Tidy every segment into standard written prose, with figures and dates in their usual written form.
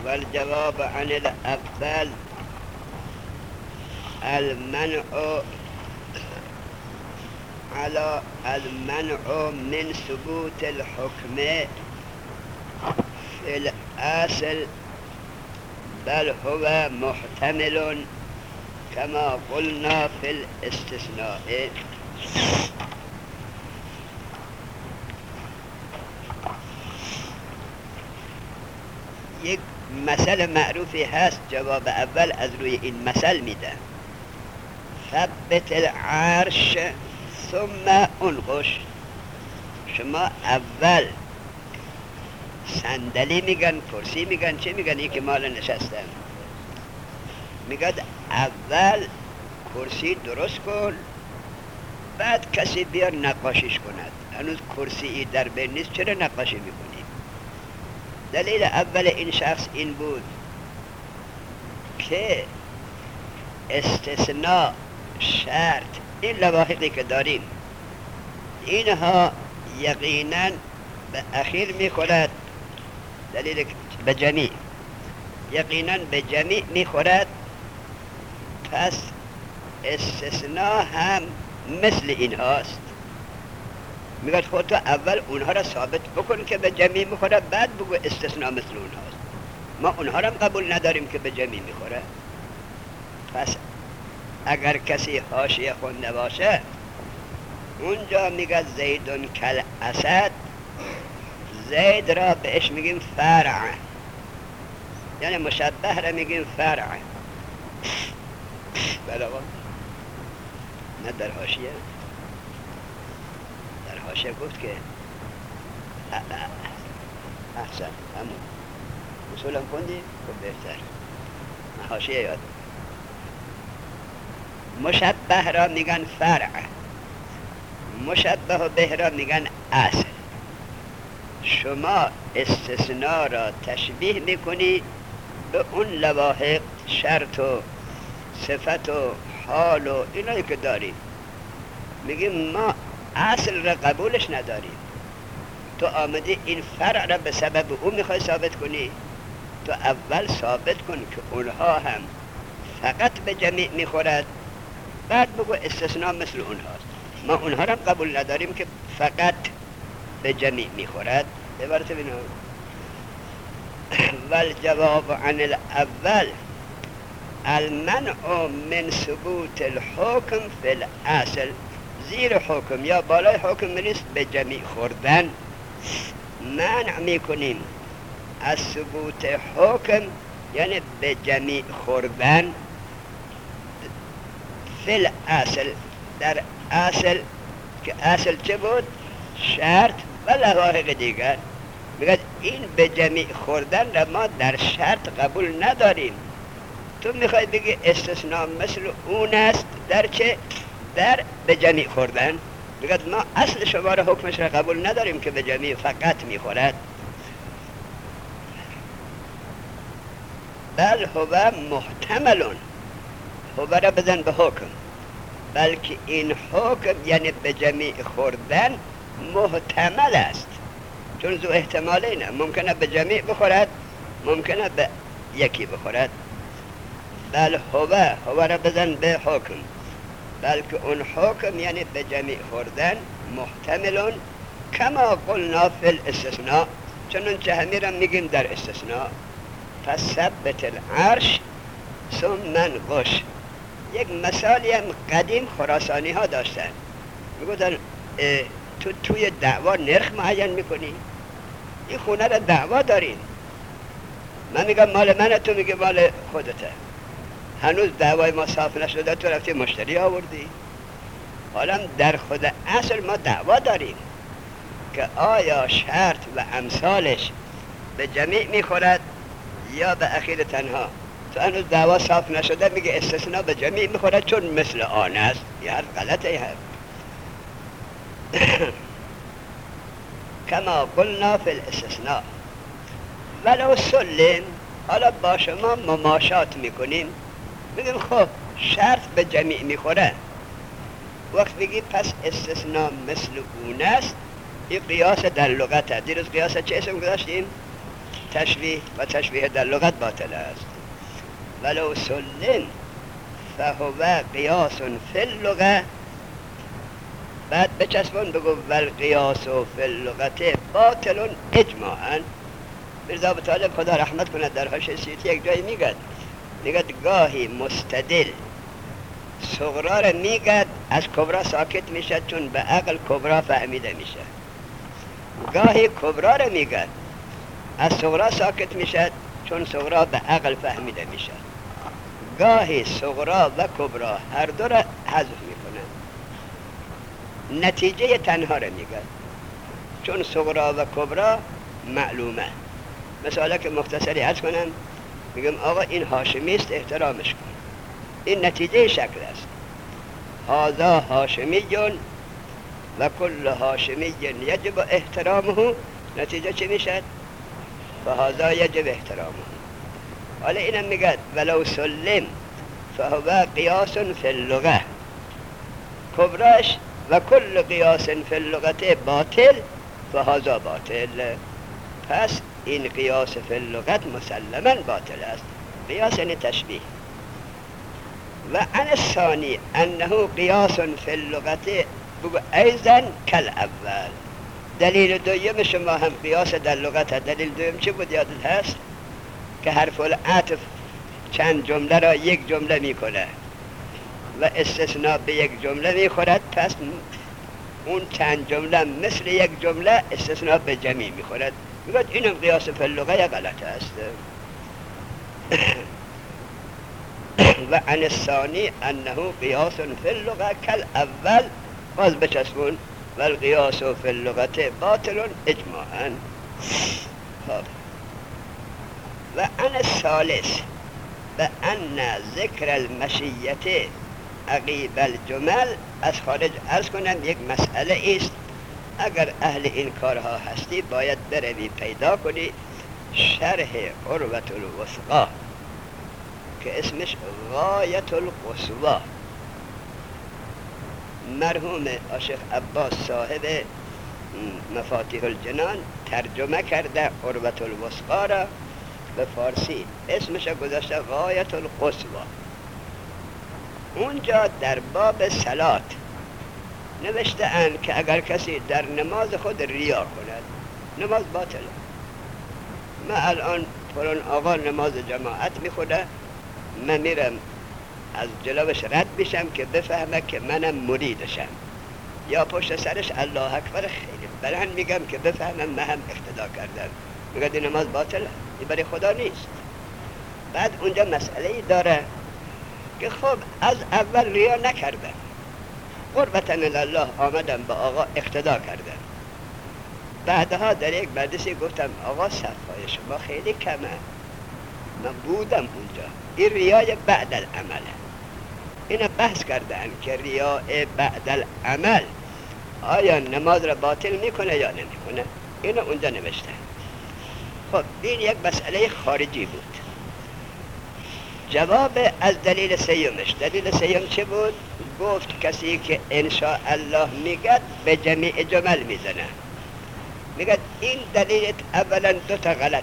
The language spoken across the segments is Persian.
والجواب عن الأول المنع على المنع من ثبوت الحكم في الأصل بل هو محتمل كما قلنا في الاستثناء. یک مثل معروفی هست جواب اول از روی این مثل میده. ثبت العرش ثم انقش. شما اول صندلی میگن، کرسی میگن، چه میگن؟ یکی مال نشستن میگن اول کرسی درست کن بعد کسی بیار نقاشیش کند. هنوز کرسی در بین نیست، چرا نقاشی میکنی؟ دلیل اول این شخص این بود که استثناء، شرط، این لواحقی که داریم اینها یقینا به اخیر میخورد، دلیل به جمیع، یقینا به جمیع میخورد. پس استثناء هم مثل این هاست. میگه خود تو اول اونها را ثابت بکن که به جمیع میخوره، بعد بگو استثناء مثل اونهاست. ما اونها را قبول نداریم که به جمیع میخوره. پس اگر کسی حاشیه خونده باشه اونجا میگه زیدون کل اسد، زید را بهش میگیم فرع، یعنی مشبه را میگیم فرع. بله نه در حاشیه، در حاشیه گفت که احسن همون اصولا خوندی خب بهتر. حاشیه یاد. مشبه را میگن فرع، مشبه به را میگن اصل. شما استثناء را تشبیه میکنی به اون لواحق، شرط و صفت و حال و اینایی که داریم. میگیم ما اصل را قبولش نداریم، تو آمدی این فرع را به سبب اون میخوای ثابت کنی. تو اول ثابت کن که اونها هم فقط به جمیع میخورد، بعد بگو استثناء مثل اونهاست. ما اونها را قبول نداریم که فقط به جمیع میخورد. عبارت بینو والجواب عن الاول المنع من ثبوت الحکم فی الاصل. زیر حکم یا بالای حکم نیست به جمیع خوردن، منع میکنیم از ثبوت حکم یعنی به جمیع خوردن. فی الاصل، در اصل، که اصل چه بود؟ شرط و لواحق دیگر. میگه این به جمیع خوردن را ما در شرط قبول نداریم. تو میخوای بگی استثناء مثل اون است در چه؟ در به جمیع خوردن. میگه ما اصل شما را حکمش را قبول نداریم که به جمیع فقط میخورد. بل هو محتملون، هو را بزن به حکم، بلکه این حکم یعنی به جمیع خوردن محتمل است، چون زو احتمالی نه، ممکنه به جمیع بخورد، ممکنه به یکی بخورد. بل هو را بزن به حکم، بلکه اون حکم یعنی به جمیع خوردن محتملون کما قلنا فی الاستثناء، چنون چه همی را میگیم در استثناء. پس ثبت العرش ثم انقش. یک مثالی هم قدیم خراسانی ها داشتن، میگوتن تو توی دعوا نرخ معین میکنی، این خونه را دعوا دارین، من میگم مال منه، تو میگه مال خودته، هنوز دعوای ما صاف نشده، تو رفتی مشتری آوردی. حالا در خود اصل ما دعوا داریم که آیا شرط و امثالش به جمیع میخورد یا به اخیر تنها. تو هنوز دعوا صاف نشده میگه استثناء به جمیع میخورد چون مثل آن است. یه هر غلطه هست. کما قلنا فی الاستثناء ولو سلم. حالا با شما مماشات میکنیم، میگیم خب شرط به جمیع میخوره، وقت بگی پس استثناء مثل اون است. این قیاس در لغت هست. دیروز قیاس چه اسم گذاشتیم؟ تشبیه و تشبیه در لغت باطل است. ولو سلم فهو قیاس فی اللغه، بعد بچسبون بگو والقیاس فی اللغت باطل اجماعا. میرزا ابو طالب خدا رحمت کند در حاشیه سیوطی یک جایی میگد گاهی مستدل صغرا را میگد از کبرا ساکت میشه چون به عقل کبرا فهمیده میشه، گاهی کبرا را میگد از صغرا ساکت میشه چون صغرا به عقل فهمیده میشه، گاهی صغرا و کبرا هر دو را حذف میکنه، نتیجه تنها را میگد چون صغرا و کبرا معلومه. مثلا که مختصری عرض کنم، میگم آقا این هاشمی است احترامش کن، این نتیجه شکل است. هذا هاشمی و کل هاشمی یجب احترامه، نتیجه چی میشد؟ فهذا یجب احترامه. حالا اینم میگه ولو سلم فهو قیاس فی اللغه، کبراش و کل قیاس فی اللغت باطل فهذا باطل. پس این قیاس فی اللغت مسلما باطل است. قیاس یعنی تشبیه. و عن الثانی انه قیاس فی اللغت بگو ایضا کالاول. دلیل دوم شما هم قیاس در لغت هست. دلیل دوم چی بود یادت هست؟ که حرف العطف چند جمله را یک جمله میکنه و استثناء به یک جمله میخورد، پس اون چند جمله مثل یک جمله استثناء به جمعی میخورد. میگوید اینم قیاس فی اللغه غلط است. و عن الثانی انه قیاس فی اللغه کالاول، باز بچسبون والقیاس فی اللغت باطل اجماعا. و عن الثالث بأن ذکر المشیت عقیب الجمل، از خارج عرض کنم یک مسئله است، اگر اهل این کارها هستی باید بروی پیدا کنی شرح عروة الوثقی که اسمش غایة القصوی، مرحوم شیخ عباس صاحب مفاتیح الجنان ترجمه کرده عروة الوثقی را به فارسی، اسمش گذاشته غایة القصوی. اونجا در باب صلات نوشته اند که اگر کسی در نماز خود ریا کند نماز باطله. من الان فلان آقا نماز جماعت میخوده، من میرم از جلوش رد بشم که بفهمه که منم مریدشم، یا پشت سرش الله اکبر خیلی بلند میگم که بفهمم من هم اقتدا کردم، میگه این نماز باطله، این برای خدا نیست. بعد اونجا مسئله داره که خب از اول ریا نکردم، قربتاً الله آمدم به آقا اقتدا کردم، بعدها در یک مجلسی گفتم آقا صفای شما خیلی کمه، من بودم اونجا، این ریای بعد العمله. اینا بحث کردن که ریای بعد العمل آیا نماز را باطل میکنه یا نمیکنه، اینو اونجا نوشته. خب این یک مسئله خارجی بود. جواب از دلیل سیومش، دلیل سیوم چه بود؟ گفت کسی که انشاء الله میگد به جمیع جمل میزنه. میگد این دلیل اولا دو تا غلط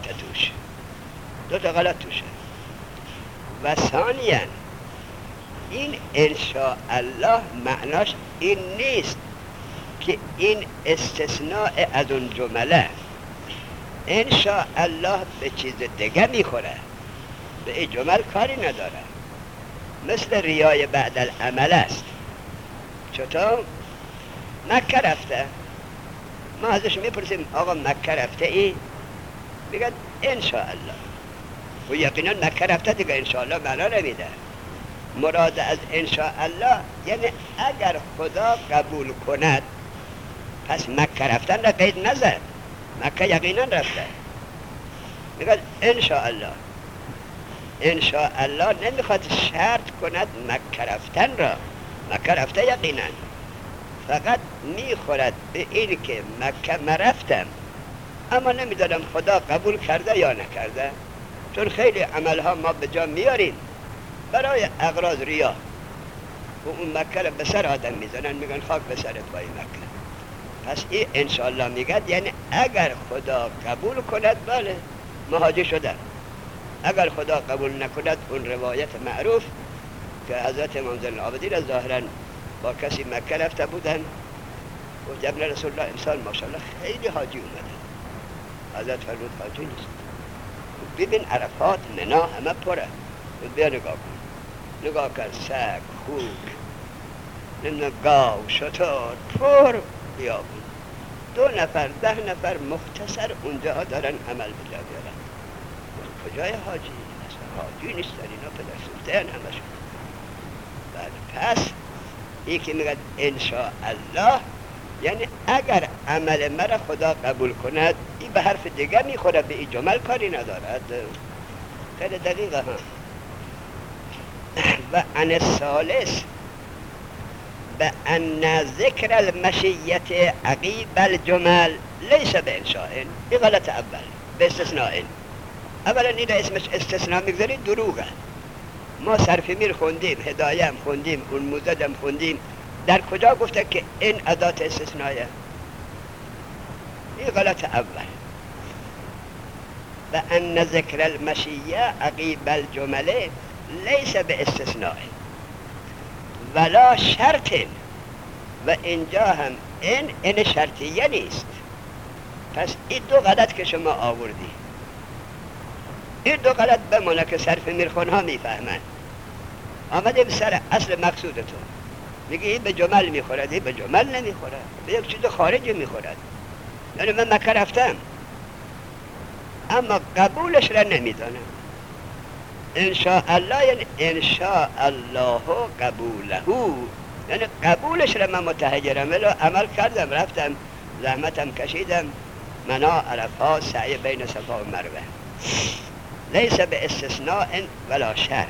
توشه، و ثانیا این انشاء الله معناش این نیست که این استثناء از اون جمله. انشاء الله به چیز دیگه میخوره، به این جمل کاری نداره، مثل ریای بعد العمل است. چطور؟ مکه رفته، ما ازش میپرسیم آقا مکه رفته ای؟ میگن انشاء الله، و یقینا مکه رفته دیگه انشاء الله معنا نمیده. مراد از انشاء الله یعنی اگر خدا قبول کند، پس مکه رفتن را قید نزد، مکه یقینا رفته. میگن انشاء الله، انشاء الله نمیخواد شرط کند مکه رفتن را، مکه رفته یقینا، فقط میخورد به این که مکه مرفتم اما نمیدانم خدا قبول کرده یا نکرده، چون خیلی عملها ما به جا میاریم برای اغراض ریا و اون مکه را به سر آدم میزنن، میگن خاک به سرت پای مکه. پس این انشاءالله میگد یعنی اگر خدا قبول کند، بله مهاجر شدن. اگر خدا قبول نکند اون روایت معروف که حضرت امام زین العابدین ظاهرا با کسی مکه رفته بودن، گفت ابن رسول الله امسال ماشاءالله خیلی حاجی اومدن. حضرت فرمود حاجی نیست، ببین عرفات منا همه پره، بیا نگاه کن. نگاه کن سگ، خوک، گاو، شتر، پر بیابون. 2 نفر 10 نفر مختصر اونجا دارن عمل بجا بیارن. کجای حاجی؟ اصلا حاجی نیستن اینا، پدر سلطان همشون. پس این که میگه انشاءالله یعنی اگر عمل مرا خدا قبول کند، این به حرف دیگه میخوره، به این جمل کاری ندارد. خیلی دقیقه ها. و عن الثالث بأن ذکر المشیت عقیب الجمل لیس بانشاء. این غلط اول، به استثناء. اولا این اسمش استثناء میگذاری دروغه. ما صرف میر خوندیم، هدایه هم خوندیم، اون موزد هم خوندیم، در کجا گفته که این ادات استثنائیه؟ این غلط اول. و ان ذکر المشیه عقیب الجمله لیس به استثناء ولا شرط. و اینجا هم این شرطیه نیست. پس این 2 غلط که شما آوردی، این 2 غلط بمونه که صرف میرخون ها میفهمن. آمده به سر اصل مقصود تو، میگه این به جمل میخورد، این به جمل نمیخورد، به یک چیز خارجی میخورد. یعنی من مکه رفتم اما قبولش را نمیدانم. انشاءالله یعنی انشاءالله قبوله، یعنی قبولش را من متحجرم، ولی عمل کردم، رفتم، زحمتم کشیدم، منا عرفات، سعی بین صفا و مروه. لیس به استثناء ولا شرط.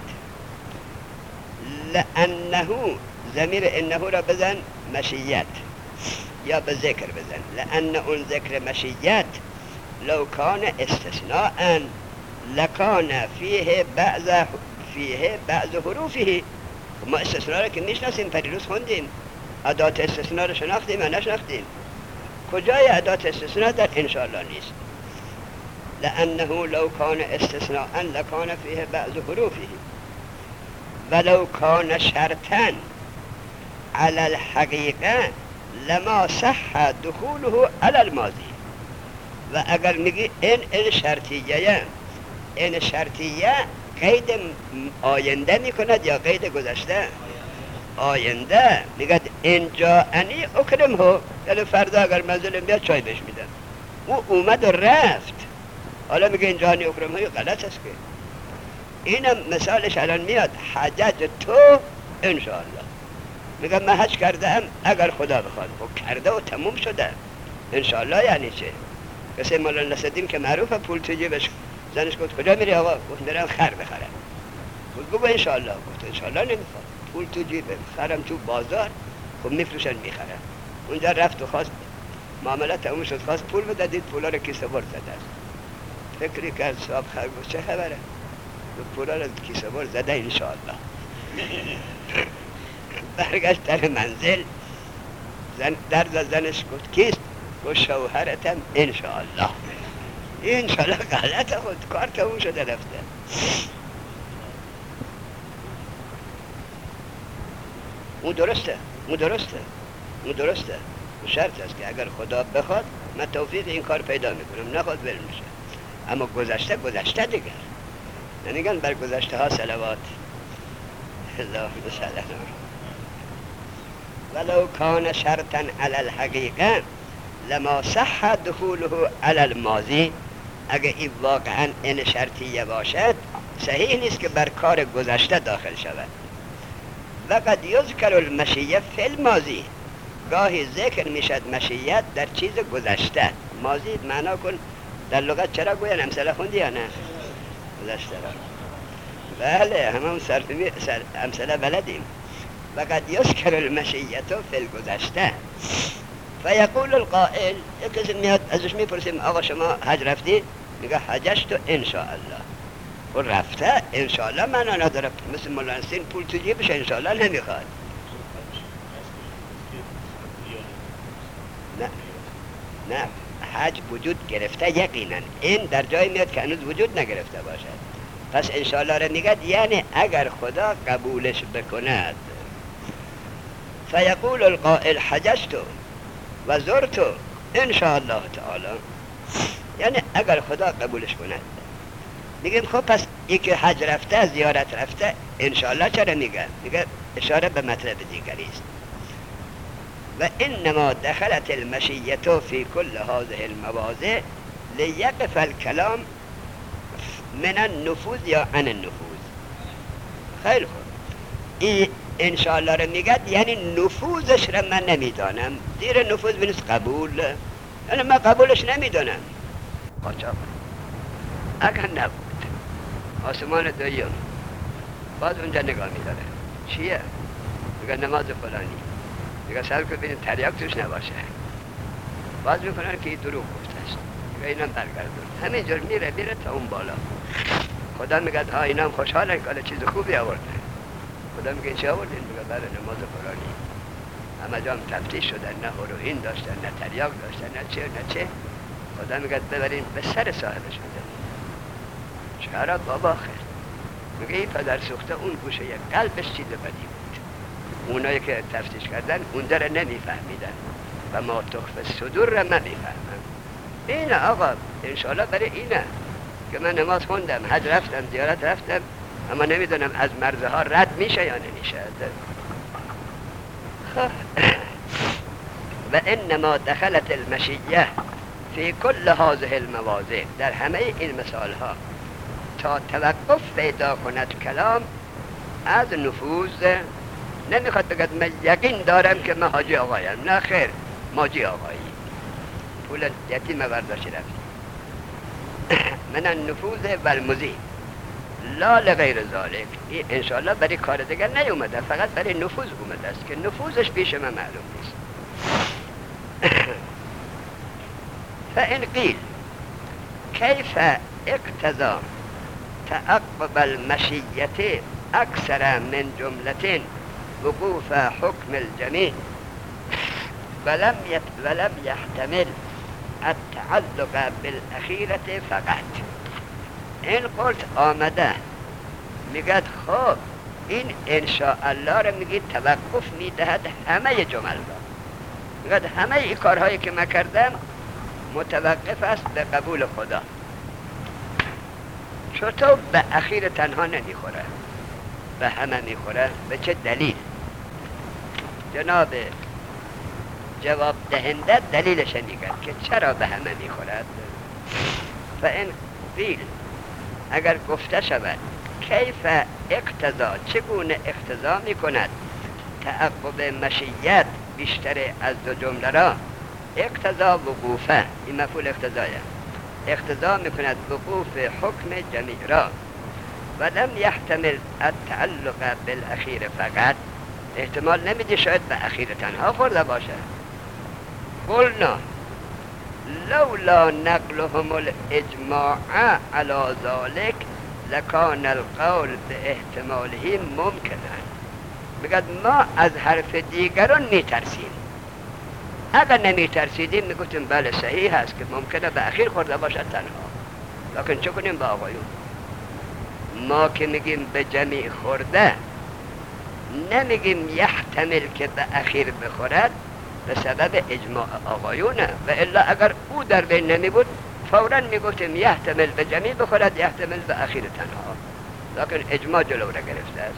لانه ضمیر انه را بزن مشیت یا به ذکر بزن. لان اون ذکر مشیت لو کان استثناء لکان فیه بعض حروفه. ما استثناء را که میشناسیم، پریروز خوندیم، ادات استثناء را شناختیم یا نشناختیم؟ کجای ادات استثناء؟ در انشاءالله نیست. لانه لو کان استثناء لکان فیه بعض حروفه ولو کان شرطا على الحقیقه لما صح دخوله على الماضی. و اگر میگی این شرطیه، این شرطیه قید آینده میکند یا قید گذشته؟ آینده. میگه اینجا انی اکرم ها، یعنی فردا اگر منزلم بیاد چای بهش میدم. او اومد و رفت، حالا میگه اینجا انی اکرم ها، غلط است که. اینم مثالش الان میاد، حجج تو انشاءالله. میگه من حج کردم اگر خدا بخواد. خب کرده و تموم شده. انشاءالله یعنی چه؟ کسی مولانا نصرالدین که معروفه پول تو جیبش، زنش گفت کجا میری آقا؟ گفت میرم خر بخرم. گفت بگو انشاءالله. گفت انشاءالله نمیخواد، پول تو جیبم، خرم تو بازار، خب میفروشن میخرم. اونجا رفت و خواست، معامله تموم شد، خواست پول بده، دید پولا رو کیسه بر زده است. فکری کرد صاحب خر، گفت چه خبره؟ گفت پولا رو کیسه بر زده انشاءالله. برگشت در منزل، در زنش گفت کیست؟ گفت شوهرتم انشاءالله. انشاءالله غلطه، خود کار تموم شده رفته. اون درسته. شرط است که اگر خدا بخواد من توفیق این کار پیدا میکنم، نخواد ول میشه. اما گذشته دیگر نمیگن بر گذشته ها صلوات. اللهم صل علی ولو کان شرطا علی الحقیقه لما صح دخوله علی الماضی. اگه این واقعا این شرطیه باشد، صحیح نیست که بر کار گذشته داخل شود. وقد یذکر المشیه فی الماضی. گاهی ذکر میشد مشیت در چیز گذشته. ماضی معنا کن در لغت چرا گوین؟ امثله خوندی یا نه؟ گذشته را بله، همون امثله بلدیم. وقد یذکر المشیه فی الگذشته فیقول القائل، یک کسی میاد ازش میپرسیم آقا شما حج رفتی؟ میگه حججت انشاءالله. و رفته انشاءالله معنا نداره، مثل مولانا نصرالدین پول تو جیبش انشاءالله نمیخواد. نه حج وجود گرفته یقینا. این در جای میاد که هنوز وجود نگرفته باشد. پس انشاءالله را میگد یعنی اگر خدا قبولش بکند. فیقول القائل حججت و زرت انشاءالله تعالی، یعنی اگر خدا قبولش کند. میگیم خب پس یکی حج رفته زیارت رفته انشاءالله چرا میگه؟ میگه اشاره به مطلب دیگری است. و انما دخلت المشیه فی کل هذه المواضع لیقف الکلام من النفوذ یا عن النفوذ. خیلی خوب، این انشاءالله رو میگه یعنی نفوذش رو من نمیدانم. زیر نفوذ بینست قبول، یعنی من قبولش نمیدانم. قاچاق اگر نبود آسمان دویم باز اونجا نگاه میداره چیه؟ میگه نماز فلانی، میگه سر که ببینید تریاک توش نباشه، باز میکنن که این دروغ گفته است، میگه اینم برگردون. همینجور میره تا اون بالا. خدا میگه ها اینم خوشحالن که چیز خوبی آورده. خدا میگه چی آوردین؟ میگه بله نماز فلانی. همه جا هم تفتیش شدن، نه هروئین داشتن، نه تریاک داشتن، نه چه نه چه. خدا میگه ببرین به سر صاحبش بده. چرا بابا خیر؟ میگه این پدر سوخته اون گوشه قلبش چیز بدی بود. اونایی که تفتیش کردن اون در نمیفهمیدن و ما تخفی صدور را نمیفهمن. اینه آقا، انشالله برای اینه که من نماز خوندم، حج رفتم، زیارت رفتم، اما نمیدونم از مرزها رد میشه یا نمیشه. و انما دخلت المشیه فی کل هذه المواضع، در همه این مثال ها تا توقف پیدا کند کلام از نفوذ. نمیخواد بگد من یقین دارم که من حاجی آقایم، نه خیر، ماجی آقایی، پول یتیم برداشتی رفتی. من النفوذ و المزید لا لغیر ذالک. این انشاءالله برای کار دیگر نیومده، فقط برای نفوذ اومده است که نفوذش پیش من معلوم نیست. فإن قیل کیف اقتضا تعقب المشیة اکثر من جملة وقوف حکم الجمیع ولم يحتمل التعلق بالاخیرة فقط. این قلت آمده میگد خب این انشاءالله رو میگید توقف میدهد همه جمل را. میگد همه ای کارهایی که من کردم متوقف است به قبول خدا. چطور به اخیر تنها نمیخوره؟ به همه میخوره. به چه دلیل؟ جناب جواب دهنده دلیلش میگه که چرا به همه میخورد. و این قیل اگر گفته شود کیف اقتضا، چگونه اقتضا میکند تعقب مشیت بیشتر از دو جمله را. اقتضا وقوفه، این مفعول اقتضایه، اقتضا میکند وقوف حکم جمیع را. و لم یحتمل التعلق بالاخیر فقط، احتمال نمیده شاید به اخیر تنها خورده باشه. قلنا لولا نقلهم الاجماع على ذلك لکان القول به احتماله ممکنه. بگد ما از حرف دیگران میترسیم. اگر نمیترسیدیم میگفتیم بله صحیح هست که ممکنه به اخیر خورده باشد تنها. لکن چه کنیم با آقایون؟ ما که میگیم به جمیع خورده، نمیگیم یحتمل که به اخیر بخورد به سبب اجماع آقایونه. و الا اگر او در بین نمی بود فوراً میگفتیم یحتمل به جمیع بخورد، یحتمل به اخیر تنها. لکن اجماع جلو را گرفته است.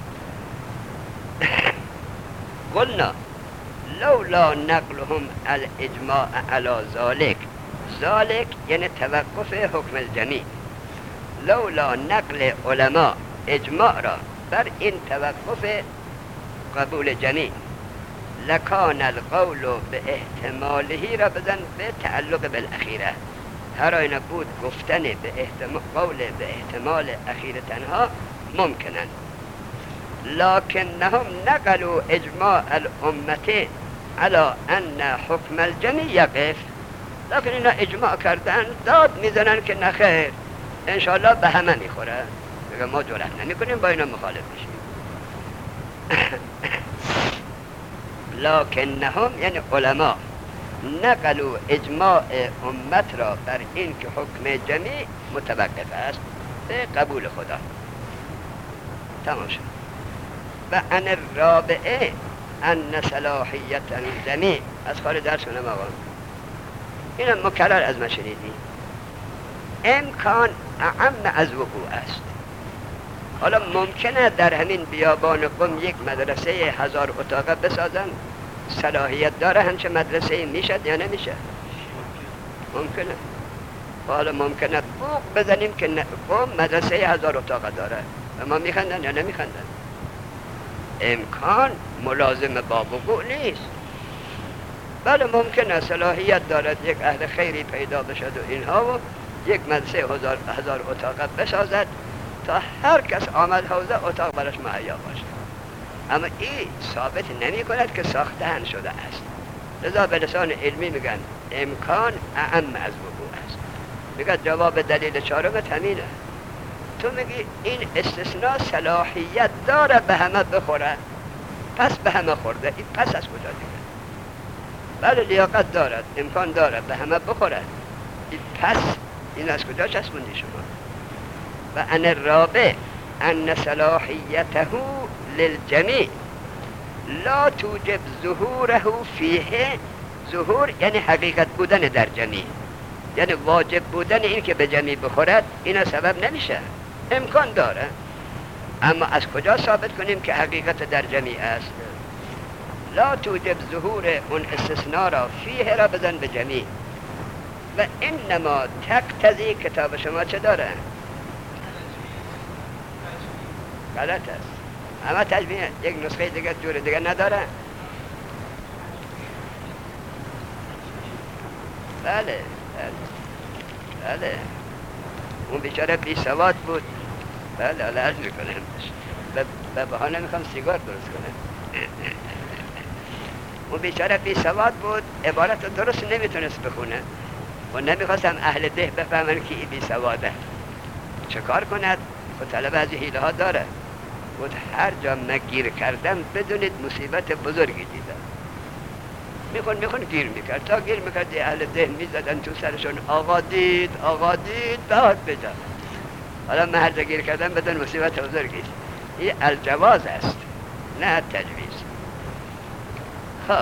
قلنا لولا نقلهم الاجماع على ذلك، ذلك یعنی توقف حکم الجمیع. لولا نقل علماء اجماع را بر این توقف قبول جمیع لکان القول به احتماله را بزن به تعلق بالاخیره. هر آینه بود گفتن به قول به احتمال اخیر تنها ممکنن. لکنهم نقلوا اجماع الامت على ان حکم الجمیع یقف. لکن اینا اجماع کردن، داد میزنن که نخیر انشاءالله به همه میخوره. بگه ما جرأت نمیکنیم با اینا مخالف بشیم. لکنهم یعنی علما نقلوا اجماع امت را بر این که حکم جمیع متوقف است به قبول خدا. تمام شد. و ان الرابعه ان صلاحیت الجمیع از خارج درس کنم آقا، اینم مکرر از ما شنیدی، امکان اعم از وقوع است. حالا ممکنه در همین بیابان قم یک مدرسه 1000 اتاقه بسازن، صلاحیت داره همچه مدرسه میشد یا نمیشه؟ ممکنه. حالا ممکنه بوق بزنیم که قم مدرسه 1000 اتاقه داره و ما میخندن یا نمیخندن. امکان ملازم با وقوع نیست. بله ممکنه صلاحیت دارد یک اهل خیری پیدا بشد و اینها و یک مدرسه 1000 اتاقه بسازد تا هر کس آمد حوزه اتاق برش مهیا باشد، اما این ثابت نمی کند که ساختن شده است. لذا به لسان علمی میگن امکان اعم از وقوع است. میگن جواب دلیل چهارم همینه. تو میگی این استثناء صلاحیت داره به همه بخوره، پس به همه خورده، این پس از کجا دیگه؟ بله لیاقت دارد، امکان داره به همه بخوره، این پس این از کجا چسبوندی شما؟ و ان الرابع ان صلاحیته للجمیع لا توجب ظهوره فیه. ظهور یعنی حقیقت بودن در جمیع، یعنی واجب بودن این که به جمیع بخورد اینا سبب نمیشه. امکان داره، اما از کجا ثابت کنیم که حقیقت در جمیع است؟ لا توجب ظهور اون استثناء را فیه را بزن به جمیع. و انما تقتضی، کتاب شما چه داره؟ غلط است. اما تجمیع یک نسخه دیگه جور دیگه نداره. بله بله اون بیچاره بی سواد بود. بله حالا عرض میکنم به بهانه میخوام سیگار درست کنم. اون بیچاره بی سواد بود، عبارت درست نمیتونست بخونه و نمیخواستم اهل ده بفهمن که این بی سواده. چه کار کند؟ و طلب از حیله ها داره. بود هر جا مگیر کردم بدونید مصیبت بزرگی دیدم. میخون گیر میکرد، تا گیر میکرد اهل ده میزدن تو سرشون آقا دید داد بجا. حالا من هر جا گیر کردم بدون مصیبت بزرگی. این الجواز است نه تجویز. خب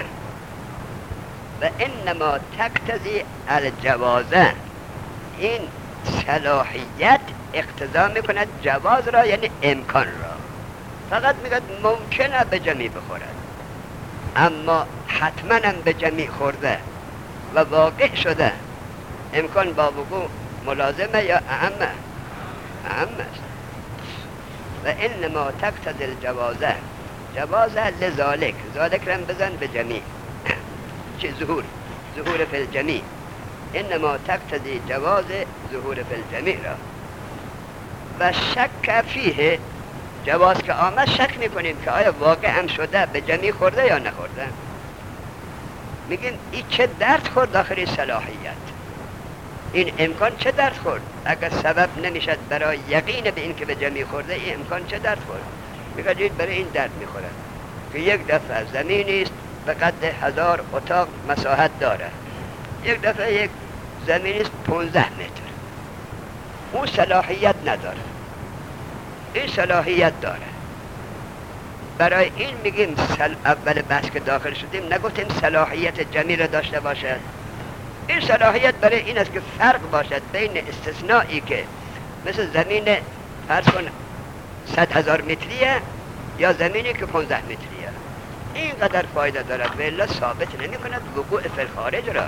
و انما تقتضی الجوازه، این صلاحیت اقتضا میکند جواز را، یعنی امکان را. فقط میگه ممکنه به جمیع بخورد، اما حتما هم به جمیع خورده و واقع شده. امکان با وقوع ملازمه یا اعمه؟ اعمه است. و انما تقتضی الجوازه، جوازه لذالک، ذالک را بزن به جمیع. چه ظهور فی الجمیع. انما تقتضی جواز ظهور فی الجمیع را. و شک فیه، جواز که آمد شک میکنیم که آیا واقع هم شده به جمیع خورده یا نخورده. میگیم این چه درد خورد داخل صلاحیت، این امکان چه درد خورد؟ اگر سبب نمیشد برای یقین به این که به جمیع خورده، این امکان چه درد خورد؟ میگه برای این درد میخوره که یک دفعه زمینی است به قد 1000 اتاق مساحت داره، یک دفعه یک زمینی است 15 متر، اون صلاحیت نداره، این صلاحیت داره. برای این میگیم اول بحث که داخل شدیم نگفتیم صلاحیت جمیع را داشته باشد. این صلاحیت برای این است که فرق باشد بین استثنایی که مثل زمین فرض کن 100,000 متریه یا زمینی که 15 متریه. اینقدر فایده دارد و الا ثابت نمی کند وقوع فی الخارج را.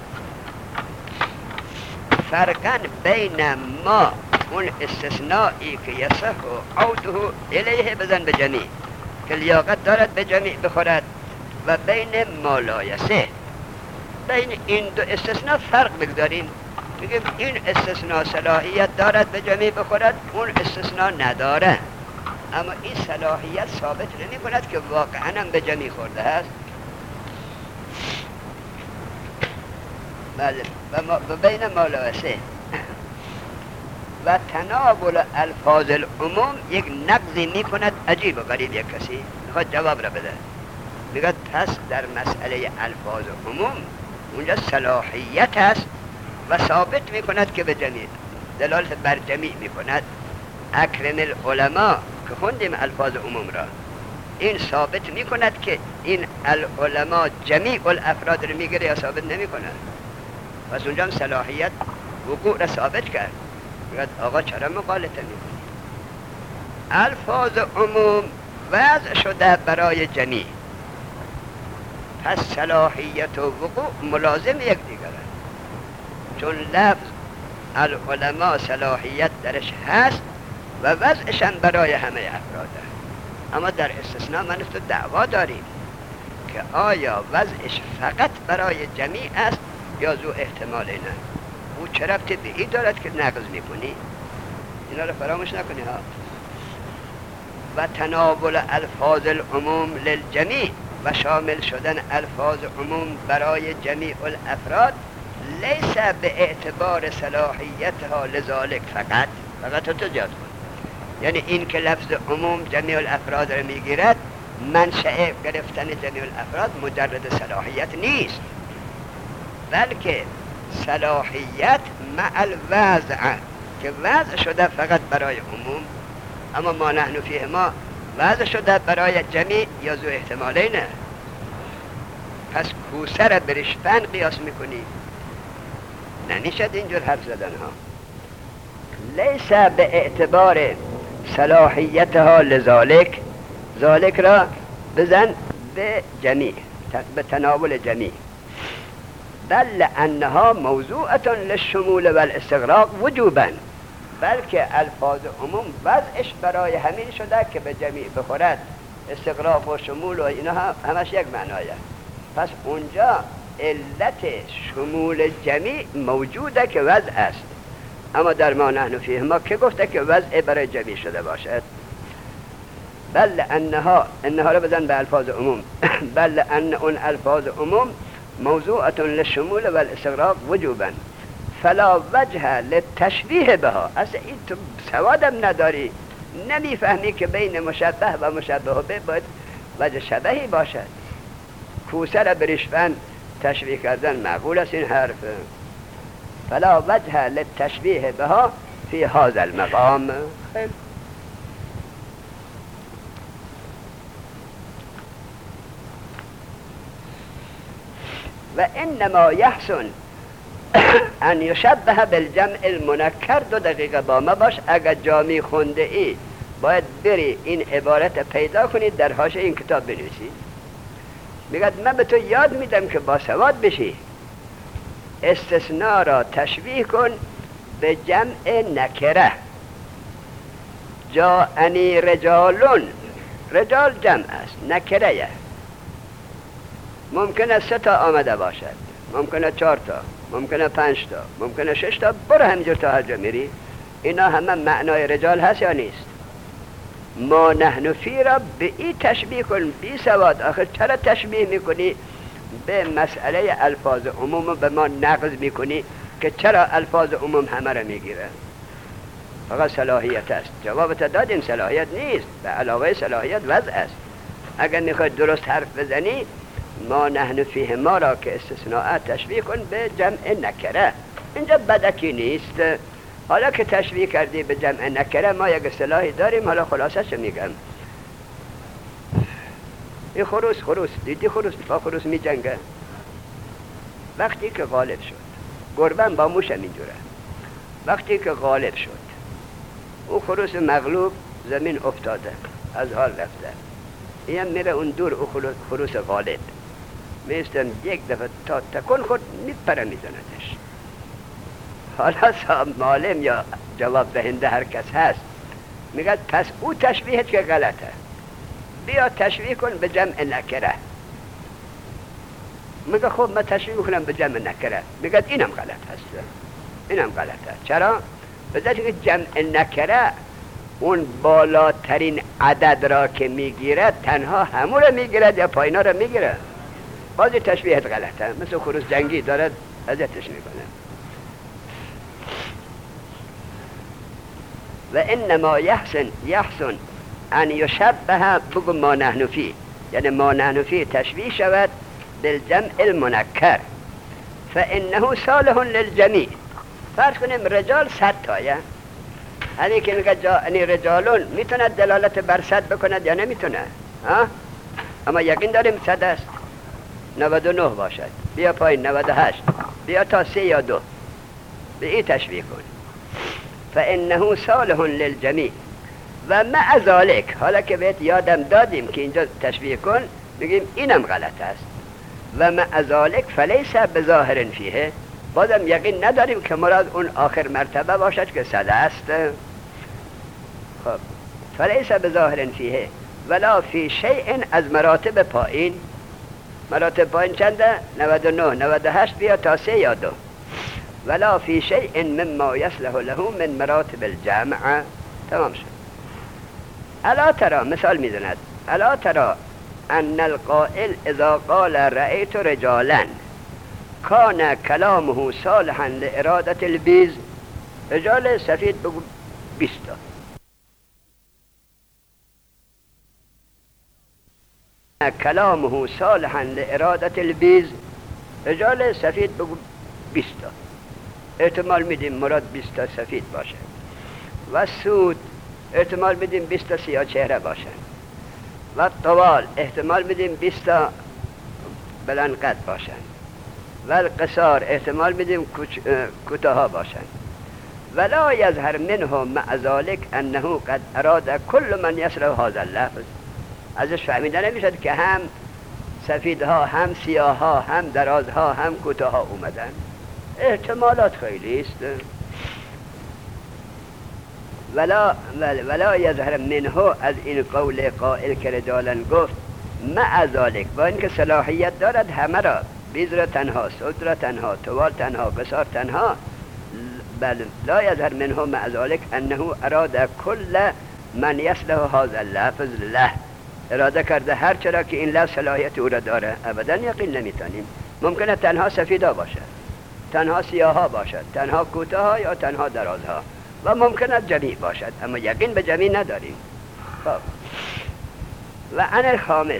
فرقا بین ما اون استثنایی که یصح عوده الیه بزن به جمیع که لیاقت دارد به جمیع بخورد، و بین ما لا یصح، بین این دو استثناء فرق بگذاریم. میگیم این استثناء صلاحیت دارد به جمیع بخورد، اون استثناء نداره، اما این صلاحیت ثابت نمی کند که واقعا هم به جمیع خورده است. بله و بین ما لا یصح. و تناول الفاظ العموم یک نقضی می کند عجیب و غریب. یک کسی میخواد جواب را بده، میگه پس در مسئله الفاظ عموم اونجا صلاحیت است و ثابت میکند که به جمیع، دلالت بر جمیع میکند. اکرم العلماء که خوندیم الفاظ عموم را، این ثابت میکند که این العلماء جمیع الافراد رو میگیره یا ثابت نمیکند؟ پس اونجا هم صلاحیت وقوع را ثابت کرد. میگه آقا چرا مغالطه میکنی؟ الفاظ عموم وضع شده برای جمیع، پس صلاحیت و وقوع ملازم یکدیگرند. چون لفظ العلماء صلاحیت درش هست و وضعشن برای همه افراده. اما در استثناء من تو دعوا داریم که آیا وضعش فقط برای جمیع است یا ذو احتمال نه؟ او چه ربطی به این دارد که نقض میکنی؟ اینا رو فراموش نکنی ها. و تناول الفاظ العموم للجمیع و شامل شدن الفاظ عموم برای جمیع الافراد لیس به اعتبار صلاحیتها لذالک فقط تو جاد کن. یعنی این که لفظ عموم جمیع الافراد را میگیرد، منشأ گرفتن جمیع الافراد مجرد صلاحیت نیست، بلکه صلاحیت مع الوضع که وضع شده فقط برای عموم، اما ما نحن فیه ما وضع شده برای جمیع یا ذو احتمالینه. پس کوسه را برشپن قیاس میکنی، نمیشد اینجور حرف زدن ها. لیس به اعتبار صلاحیتها لذالک، ذالک را بزن به جمیع، به تناول جمیع، بل انها موضوعة للشمول والاستغراق وجوبا، بلکه الفاظ عموم وضعش برای همین شده که به جمیع بخورد. استغراق و شمول و اینا همش یک معنایه. پس اونجا علت شمول جمیع موجوده که وضع است، اما در ما نحن فیه ما که گفته که وضع برای جمیع شده باشد؟ بل انها رو بزن به الفاظ عموم بل ان اون الفاظ عموم موضوعة للشمول والاستغراق وجوبا فلا وجه للتشبیه بها. اصلا این تو سوادم نداری، نمیفهمی که بین مشبه و مشبه به باید وجه شبهی باشد. کوسه را برشفن تشبیه کردن معقول است این حرف. فلا وجه للتشبیه بها فی هذا المقام. و انما یحسن ان یشبه بالجمع المنکر. 2 دقیقه با ما باش، اگر جامی خونده ای باید بری این عبارت پیدا کنید در حاشیه این کتاب بنویسی. میگه من به تو یاد میدم که با سواد بشی. استثناء را تشبیه کن به جمع نکره. جاءنی رجالون، رجال جمع است، نکره ممکنه 3 تا آمده باشد، ممکنه 4 تا، ممکنه 5 تا، ممکنه 6 تا. برو همینجور تا هر جا میری. اینا همه معنای رجال هست یا نیست؟ ما نحن فی را به این تشبیه کن بی سواد. آخر چرا تشبیه میکنی به مسئله الفاظ عموم؟ به ما نقض میکنی که چرا الفاظ عموم همه را میگیره؟ فقط صلاحیت است. جوابت دادیم صلاحیت نیست، به علاوه صلاحیت وضع است. اگر میخوای درست حرف بزنی ما نحن فیه ما را که استثناء تشبیه کن به جمع نکره. اینجا بدکی نیست. حالا که تشبیه کردی به جمع نکره، ما یک اصطلاحی داریم، حالا خلاصش میگم. این خروس دیدی؟ خروس می جنگه وقتی که غالب شد. گربه با موش هم اینجوره. وقتی که غالب شد او خروس مغلوب زمین افتاده، از حال رفته. این میره اون دور او خروس غالب میستن یک دفعه تا تکن خود میپره میزندش. حالا صاحب معلم یا جواب دهنده هر کس هست میگه پس او تشبیهت که غلطه، بیا تشبیه کن به جمع نکره. میگه خب من تشبیه کنم به جمع نکره. میگه اینم غلط هست، اینم غلطه. چرا؟ بذاتی که جمع نکره اون بالاترین عدد را که میگیره تنها همون را میگیرد یا پایینا را میگیره. بازی تشبیهت غلطه، مثل خروس جنگی دارد اذیتش میکنه. و انما یحسن ان یشبه بگو ما نحن فی، یعنی ما نحن فی تشبیه شود بالجمع المنکر فانه صالح للجمیع. فرض کنیم رجال 100 تایه، همین که میگه جاءنی رجالون میتونه دلالت بر 100 بکند یا نمیتونه؟ اما یقین داریم 100 است. 99 باشد، بیا پایین 98، بیا تا 3 یا 2، به این تشبیه کن. فانه صالح للجمیع و مع ذلك، حالا که بهت یادم دادیم که اینجا تشبیه کن، میگیم اینم غلط است. و مع ذلك فلیس بظاهر فیه، بازم یقین نداریم که مراد اون آخر مرتبه باشد که 100 است. خب فلیس بظاهر فیه ولا فی شیء از مراتب پایین. مراتب پایین چنده؟ 99، 98، بیا تا 3 یا 2. ولا فی شیء مما یصلح له من مراتب الجمع. تمام شد. الا ترى، مثال میزند، الا ترى ان القائل اذا قال رأيت رجالا كان كلامه صالحا لإرادة البيز. رجال سفید بگو 20 تا. كلامه صالحا لإرادة البيز. رجال سفید بگو 20 تا. احتمال میدیم مراد 20 تا سفید باشه. و سود احتمال میدیم 20 تا سیاه چهره باشه. و طوال احتمال میدیم 20 تا بلند قد باشن. و القصار احتمال میدیم کوتاه باشن. ولا یظهر منه مع ذلك انه قد اراد كل من يصلح هذا اللفظ. ازش فهمیده نمیشد که هم سفیدها، هم سیاهها، هم درازها، هم کوتاها اومدن. احتمالات خیلی است. ولا یظهر منه، از این قول قائل که رجالا گفت، مع ذلك، با اینکه صلاحیت دارد همه را، بیز را تنها، سود را تنها، طوال تنها، قصار تنها، بل لا یظهر منه مع ذلك انه اراد کل من یصلح هذا اللفظ له. اراده کرده هر چرا که این لفظ صلاحیت او را داره. ابدا یقین نمیتونیم. ممکنه تنها سفیدا باشد، تنها سیاها باشد، تنها کوتاه یا تنها درازها، و ممکنه جمیع باشد، اما یقین به جمیع نداریم. خب و عن الخامس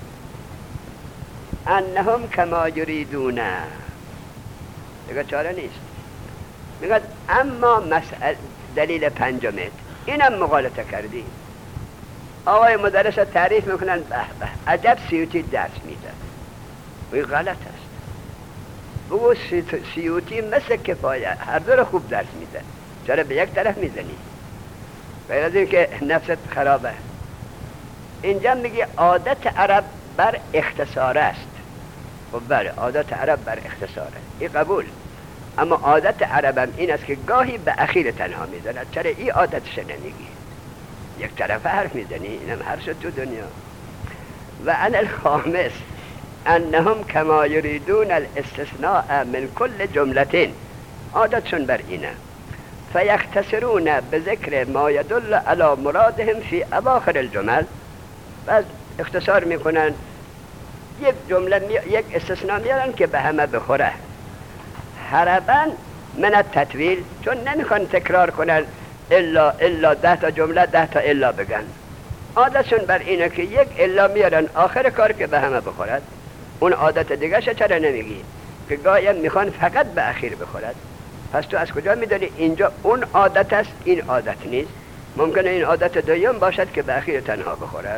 انهم کما یریدون. دیگه چاره نیست. میگه اما مسئله دلیل پنجمت، اینم مغالطه کردی. آقای مدرس تعریف میکنن، به به عجب سیوطی درس میده. این غلط است. بگو سیوطی مثل کفایه هر دو رو خوب درس میده، چرا به یک طرف میزنی؟ غیر از این که نفست خرابه. اینجا میگه عادت عرب بر اختصار است. خب بله، عادت عرب بر اختصاره، این قبول. اما عادت عربم این است که گاهی به اخیر تنها میزند. چرا این عادتش نمیگی؟ یک طرف حرف میزنی، اینم حرف تو دنیا. و عن الخامس انهم کما یریدون الاستثناء من کل جملتين. عادتشون بر اینه. فیختصرون بذکر ما یدل علی مرادهم فی اواخر الجمل. بعد اختصار میکنن، یک جمله یک استثناء میارن که به همه بخوره. هربا من التطویل، چون نمیخوان تکرار کنن الا 10 تا جمله 10 تا الا بگن. عادتشون بر اینه که یک الا میارن آخر کار که به همه بخورد. اون عادت دیگه چرا نمیگی؟ که گاهی میخوان فقط به اخیر بخورد. پس تو از کجا میدانی اینجا اون عادت است، این عادت نیست؟ ممکنه این عادت دوم باشد که به اخیر تنها بخورد.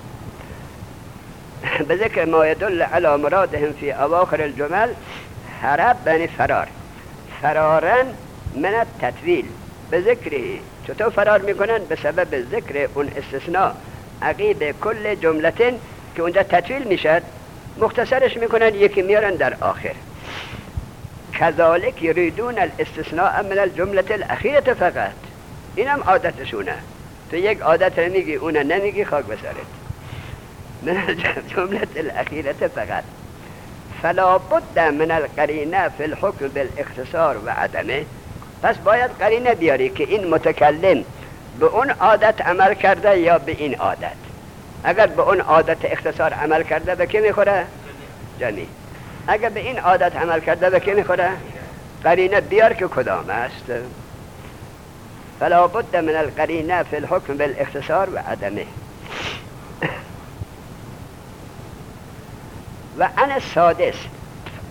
به ذکر ما یدل علی مرادهم فی اواخر الجمل. هرب یعنی فرار، فرارن من التطویل به ذکری. چطور فرار میکنن؟ به سبب ذکر اون استثناء عقیب کل جملتین که اونجا تطویل میشد، مختصرش میکنن، یکی میارن در آخر. کذالک یریدون الاستثناء من الجمله الاخیره فقط. اینم عادتشونه. تو یک عادت رو میگی اون نمیگی، خاک بسرت. من الجمله الاخیره فقط. فلا بد من القرینه فی الحکم بالاختصار و عدمه. پس باید قرینه بیاری که این متکلم به اون عادت عمل کرده یا به این عادت. اگر به اون عادت اختصار عمل کرده به کی میخوره؟ جمیع. اگر به این عادت عمل کرده به کی میخوره؟ قرینه بیار که کدام است. فلا بد من القرینه فی الحکم بالاختصار و عدمه. و عن السادس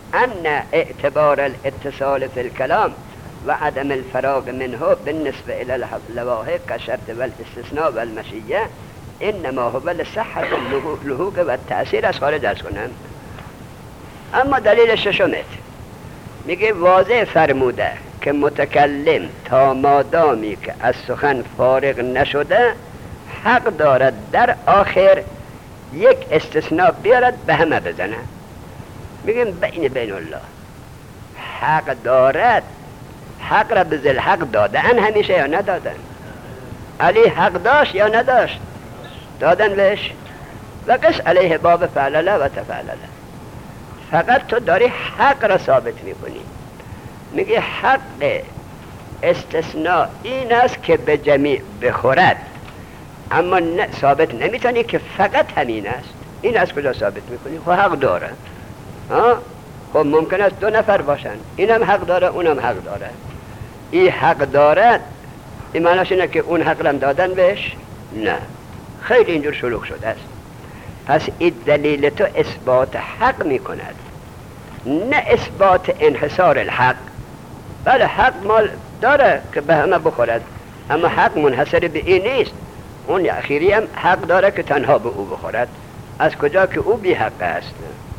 ان اعتبار الاتصال في الكلام و عدم الفراغ منه بالنسبة الى اللواحق كالشرط والاستثناء والمشیه انما هو لصحة اللحوق و التأثیر از خارج از کنند. اما دلیل ششمت میگه واضح فرموده که متکلم تا مادامی که از سخن فارغ نشده حق دارد در آخر یک استثناء بیارد به همه بزنه. میگیم بین الله حق دارد. حق را به ذل حق دادن همیشه یا ندادن؟ علی حق داشت یا نداشت؟ دادن بهش و قص علیه باب فعلله و تفعلله. فقط تو داری حق را ثابت میکنی. میگه حق استثناء این است که به جمیع بخورد، اما ثابت نمیتونی که فقط همین است. این از کجا ثابت میکنی؟ خب حق داره. خب ممکن است دو نفر باشن، اینم حق داره اونم حق داره. این حق دارد این معناش اینه که اون حق رم دادن بهش؟ نه، خیلی اینجور شلوغ شده است. پس این دلیل تو اثبات حق میکند، نه اثبات انحصار الحق. بله حق مال داره که به همه بخورد، اما حق منحصر به این نیست. اون اخیری هم حق داره که تنها به او بخورد. از کجا که او بی حق است.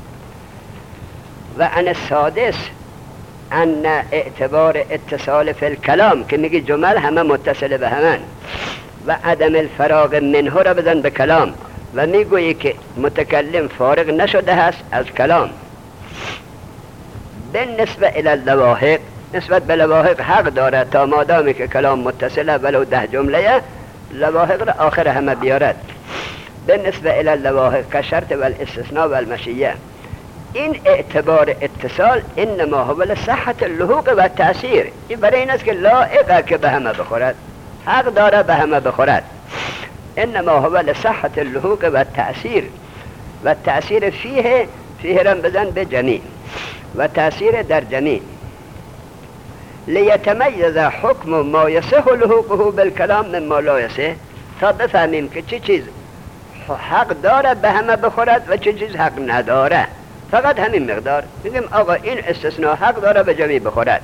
و ان السادس ان اعتبار اتصال فی الکلام که میگی جمل همه متصل به همان و عدم الفراغ منه را بزن به کلام و میگویی که متکلم فارغ نشده است از کلام. بالنسبه الی اللواحق نسبت به لواحق حق دارد تا مادامی که کلام متصله ولو 10 جمله لواحق را آخر همه بیارد. بالنسبه الی اللواحق كالشرط والاستثناء والمشیه این اعتبار اتصال انما هو لصحة اللحوق و التأثیر. این برای این است که لائقه که به همه بخورد، حق داره به همه بخورد. انما هو لصحة اللحوق و التأثیر و التأثیر فیه رم بزن به جمیع و تأثیر در جمیع. لیتمیز حکم ما یصح لحوقه بالکلام مما لا یصح، تا بفهمیم که چه چیز حق داره به همه بخورد و چه چیز حق نداره. فقط همین مقدار میگیم آقا این استثناء حق داره به جمیع بخورد.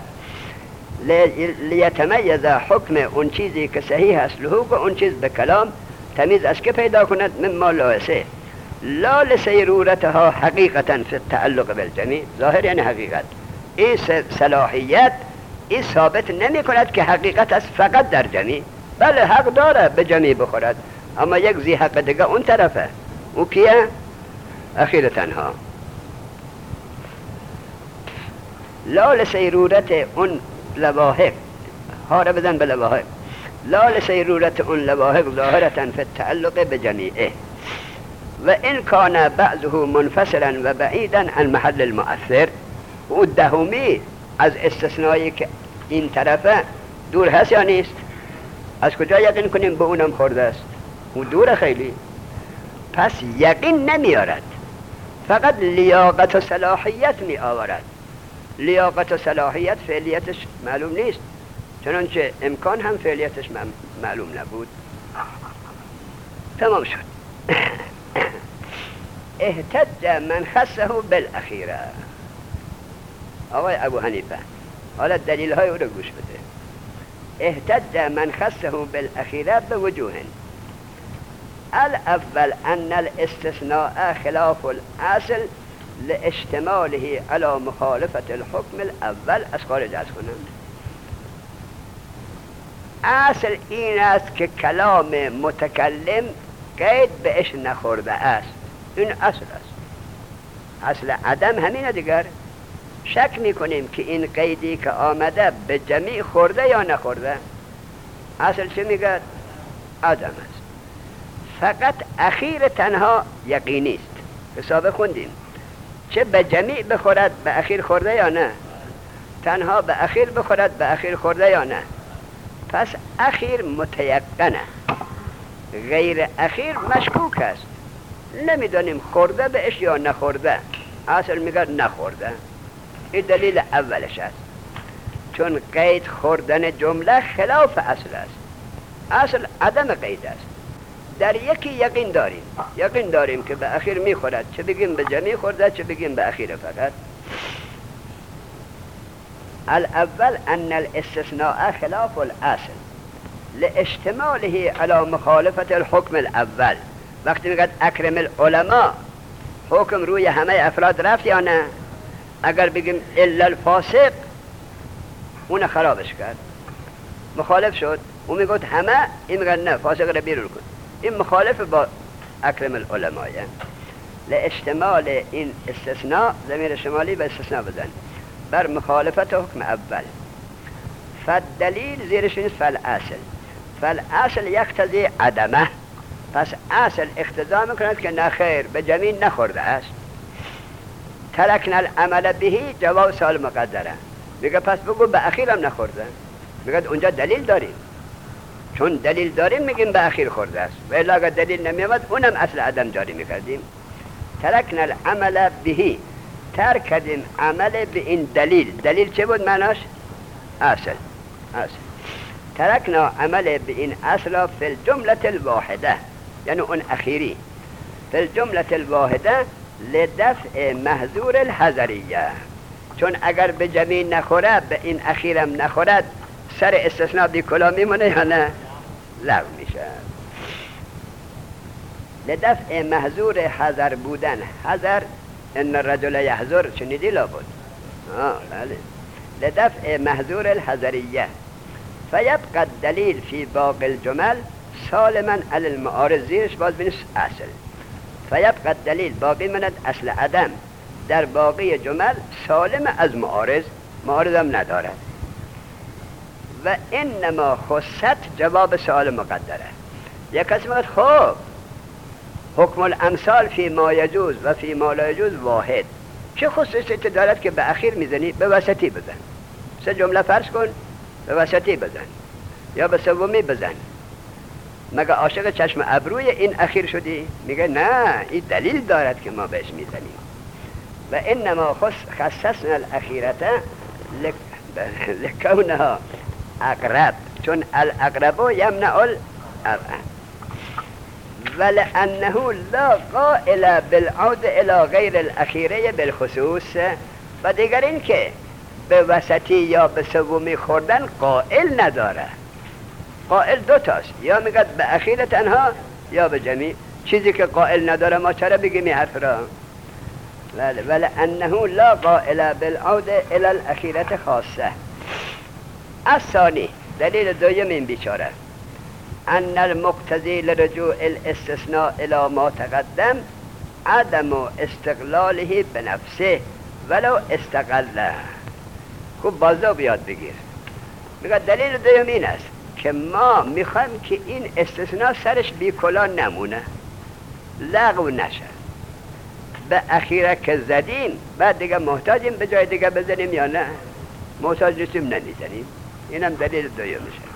لیتمیز حکم اون چیزی که صحیح است لحوق اون چیز به کلام تمیز از که پیدا کند مما لا یصح لا لسیرورتها حقیقتا فی التعلق بالجمیع. ظاهر یعنی حقیقت. این صلاحیت این ثابت نمی کند که حقیقت است فقط در جمیع. بله حق داره به جمیع بخورد، اما یک زی حق دیگه اون طرفه. او کیه؟ اخیر تنها. لا لسیرورت اون لواحق ها را بزن به لواحق. لا لسیرورت اون لواحق ظاهرتا فی التعلق بجمیعه و این کان بعضه منفصلا و بعیدا عن محل المؤثر. و دهمی از استثنایی که این طرفه دور هست یا نیست؟ از کجا یقین کنیم به اونم خورده است؟ او دور خیلی. پس یقین نمیارد، فقط لیاقت و صلاحیت می آورد. لیاقت و صلاحیت فعلیتش معلوم نیست، چنانچه امکان هم فعلیتش معلوم نبود. تمام شد. احتج من خصه بالاخیره. آقای ابو حنیفه حالا دلیل های او رو گوش بده. احتج من خصه بالاخیره به وجوه. الاول ان الاستثناء خلاف الاصل لاشتماله على مخالفت الحکم الاول از خارج از کنند. اصل این است که کلام متکلم قید بهش نخورده است. این اصل است. اصل عدم همینه دیگر. شک میکنیم که این قیدی که آمده به جمیع خورده یا نخورده. اصل چه میگه؟ عدم است. فقط اخیر تنها یقینی است. حساب خوندیم چه به جمیع بخورد به اخیر خورده یا نه، تنها به اخیر بخورد به اخیر خورده یا نه. پس اخیر متیقنه، غیر اخیر مشکوک است. نمیدانیم خورده بهش یا نخورده. اصل میگه نخورده. این دلیل اولش است، چون قید خوردن جمله خلاف اصل است. اصل عدم قید است. در یکی یقین داریم که به اخیر میخورد، چه بگیم به جمیع خورده چه بگیم به اخیر فقط. الاول ان الاستثناء خلاف الاصل لاشتماله على مخالفت الحکم الاول. وقتی میگه اکرم العلماء، حکم روی همه افراد رفت یا نه؟ اگر بگیم الا الفاسق، اون خرابش کرد، مخالف شد. اون میگه همه، این میگه نه، فاسق رو بیرون کن. این مخالف با اکرم العلماء. لاشتمال این استثناء، ضمیر شمالی به استثناء بزن، بر مخالفت حکم اول. فالدلیل زیرش نیست فالاصل. فالاصل یقتضی عدمه، پس اصل اقتضا میکند که نخیر به جمین نخورده است. ترکنا العمل بهی جواب سال مقدره. میگه پس بگو به اخیرم نخورده. میگه اونجا دلیل داریم، چون دلیل داریم میگیم به اخیر خورده است، و الا اگر دلیل نمیامد اونم اصل عدم جاری میکردیم. ترکنا العمل بهی، ترک کردیم عمل به این دلیل. دلیل چه بود معناش؟ اصل. ترکنا عمل به این اصل فی الجمله الواحده، یعنی اون اخیری. فی الجمله الواحده لدفع محظور الحذریه، چون اگر به جمعی نخوره به این اخیرم نخورد، سر استثناء بی کلا میمونه یا نه؟ لغو میشه. لدفع محظور حذر بودن. حذر ان الرجل یحذر، شنیدی لابد؟ بله. لدفع محظور الحذریه فیبقى الدلیل فی باقی الجمل سالما علی المعارض. زیرش باز بینیست اصل. فیبقى الدلیل باقی ماند اصل عدم در باقی جمل سالم از معارض. معارض هم ندارد. و انما خصت جواب سوال مقدره. یک کسی میگه خب حکم الامثال فی ما یجوز و فی ما لا یجوز واحد، چه خصوصیتی دارد که به اخیر میزنی؟ به وسطی بزن. سه جمله فرض کن، به وسطی بزن یا به سومی بزن. مگه عاشق چشم ابروی این اخیر شدی؟ میگه نه، این دلیل دارد که ما بهش میزنیم. و انما خصصنا الاخیرته لکونها اقرب، چون الاقرب یمنع الابعد. ولانه لا قائل بالعود الى غیر الاخیره بالخصوص. و دیگر این که به وسطی یا به سومی خوردن قائل نداره. قائل دو تاست، یا میگه به اخیر تنها یا به جمعی. چیزی که قائل نداره ما چرا بگیم این حرف را؟ ولانه لا قائل بالعود الى الاخیره خاصه. الثانی، دلیل دوم این بیچاره، ان المقتضی لرجوع الاستثناء الى ما تقدم عدم استقلاله بنفسه ولو استقله. خوب بازو بیاد بگیر. میگه دلیل دوم این است که ما میخوایم که این استثناء سرش بی کلا نمونه، لغو نشه. به اخیره که زدیم بعد دیگه محتاجیم به جای دیگه بزنیم یا نه؟ محتاج نیستیم نمیزنیم. اینم دلیل دومشه.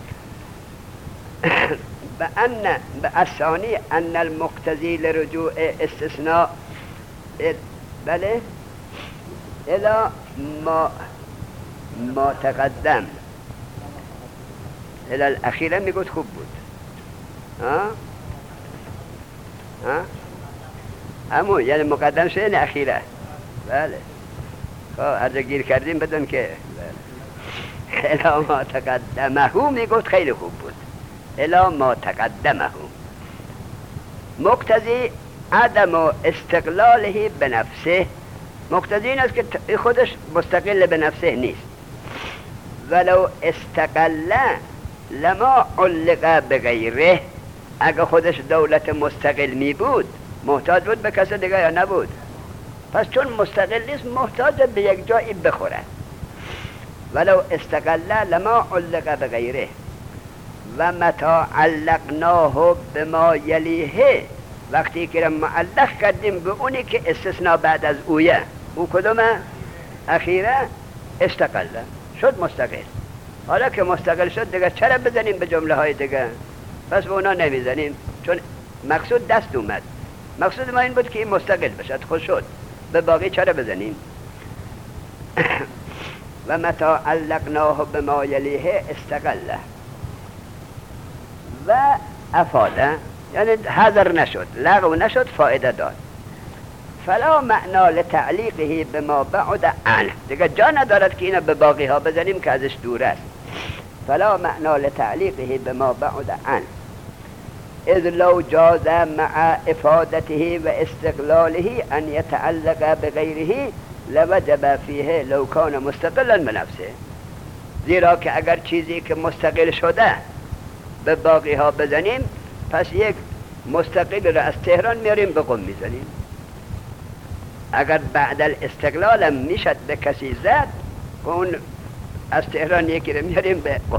الثانی ان المقتضی لرجوع استثناء بله الى ما تقدم الى الاخیره میگوید خوب بود. همون یعنی مقدم شده نه اخیره. بله خب هر جا گیر کردیم بدون که الا ما تقدمه میگوید خیلی خوب بود. الا ما تقدمه مقتضی عدم استقلاله بنفسه. مقتضی این است که خودش مستقل به نفسه نیست. ولو استقل لما علق بغیره. اگه خودش دولت مستقل می بود محتاج بود به کسی دیگه یا نبود؟ پس چون مستقل نیست محتاج به یک جایی بخوره. ولو استقل لما علق بغیره و متا علقناه بما یلیه. وقتی که معلق کردیم به اونی که استثناء بعد از اویه، او کدومه؟ اخیره. استقل شد مستقل. حالا که مستقل شد دیگه چرا بزنیم به جمله های دیگه؟ پس به اونا نمیزنیم، چون مقصود دست اومد. مقصود ما این بود که این مستقل بشد، خوش شد. به باقی چرا بزنیم؟ و متا علقناه بما یلیه استقله و افاده، یعنی حذر نشد، لغو نشد، فایده داد. فلا معنا لتعلیقه بما بعد عنه، دیگه جا ندارد که اینو به باقی ها بزنیم که ازش دور است. فلا معنا لتعلیقه بما بعد عنه اذ لو جاز مع افادته و استقلاله ان يتعلق بغیره لوجب فیه لو کان مستقلا بنفسه. زیرا که اگر چیزی که مستقل شده به باقی ها بزنیم، پس یک مستقل را از تهران میاریم به قم میزنیم. اگر بعد الاستقلال هم میشد به کسی زد، اون از تهران یکی را میاریم به قم.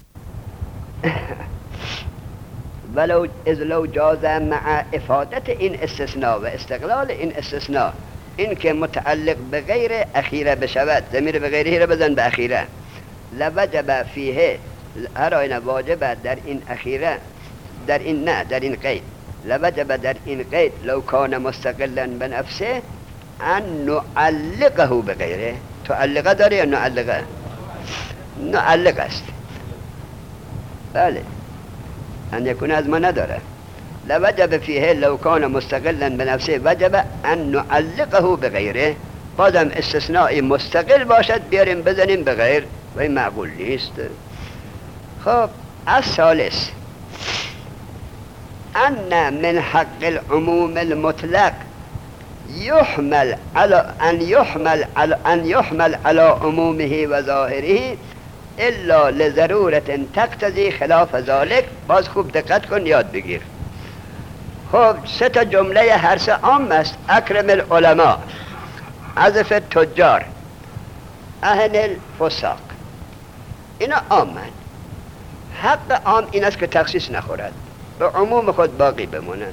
ولو اذ لو جاز مع افادت این استثناء و استقلال این استثناء، این که متعلق به غیر اخیره بشود، ضمیر به غیره را بزن به اخیره، لوجب فیه، هر آینه واجبه در این اخیره، در این نه در این قید، لوجب در این قید لو کان مستقلا بنفسه ان نعلقه به غیره. تعلقه داره یا نعلقه؟ نعلق است، بله، ان یکون از ما نداره. لوجب فیه لو کان مستقلا بنفسه وجب ان نعلقه به غیره. بازم استثناء مستقل باشد بیاریم بزنیم به غیر و این معقول نیست. خب الثالث ان من حق العموم المطلق يحمل على ان يحمل على عمومه و ظاهره الا لضرورت تقتضی خلاف ذلك. باز خوب دقت کن، یاد بگیر. خب سه تا جمله هر سه عام است. اکرم العلماء، عزف تجار، اهل الفساق، اینا عامن. حق عام این است که تخصیص نخورد، به عموم خود باقی بماند.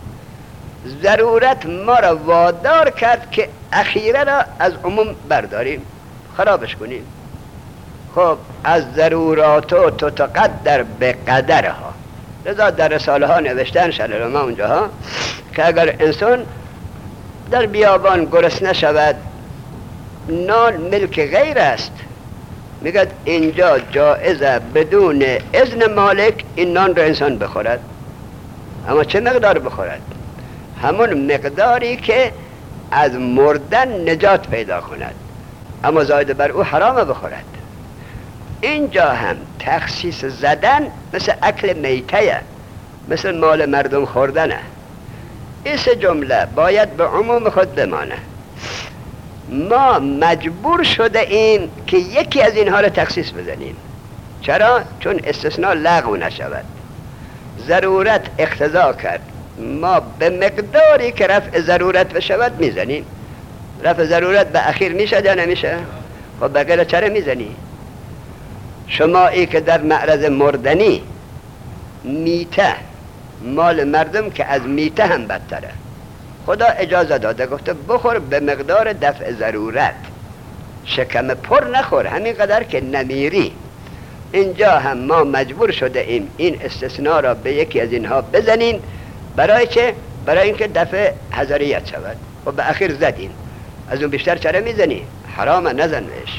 ضرورت ما را وادار کرد که اخیره را از عموم برداریم، خرابش کنیم. خب از ضرورات تتقدر به قدرها. لذا در رساله ها نوشتن شلال ما اونجاها که اگر انسان در بیابان گرسنه شود، نان ملک غیر است، میگه اینجا جایزه بدون اذن مالک این نان را انسان بخورد. اما چه مقدار بخورد؟ همون مقداری که از مردن نجات پیدا کند، اما زاید بر او حرام بخورد. اینجا هم تخصیص زدن مثل اکل میته، مثل مال مردم خوردنه. این سه جمله باید به عموم خود بمانه. ما مجبور شده ایم که یکی از اینها را تخصیص بزنیم. چرا؟ چون استثناء لغو نشود. ضرورت اقتضا کرد ما به مقداری که رفع ضرورت بشود میزنیم. رفع ضرورت به اخیر میشه یا نمیشه؟ خب بقیه چرا میزنی؟ شما ای که در معرض مردنی، میته مال مردم که از میته هم بدتره، خدا اجازه داده گفته بخور به مقدار دفع ضرورت، شکم پر نخور، همینقدر که نمیری. اینجا هم ما مجبور شده ایم این استثناء را به یکی از اینها بزنیم. برای چه؟ برای اینکه دفع حضریت شود. و به اخیر زدیم، از اون بیشتر چرا میزنی؟ حرام، نزنش.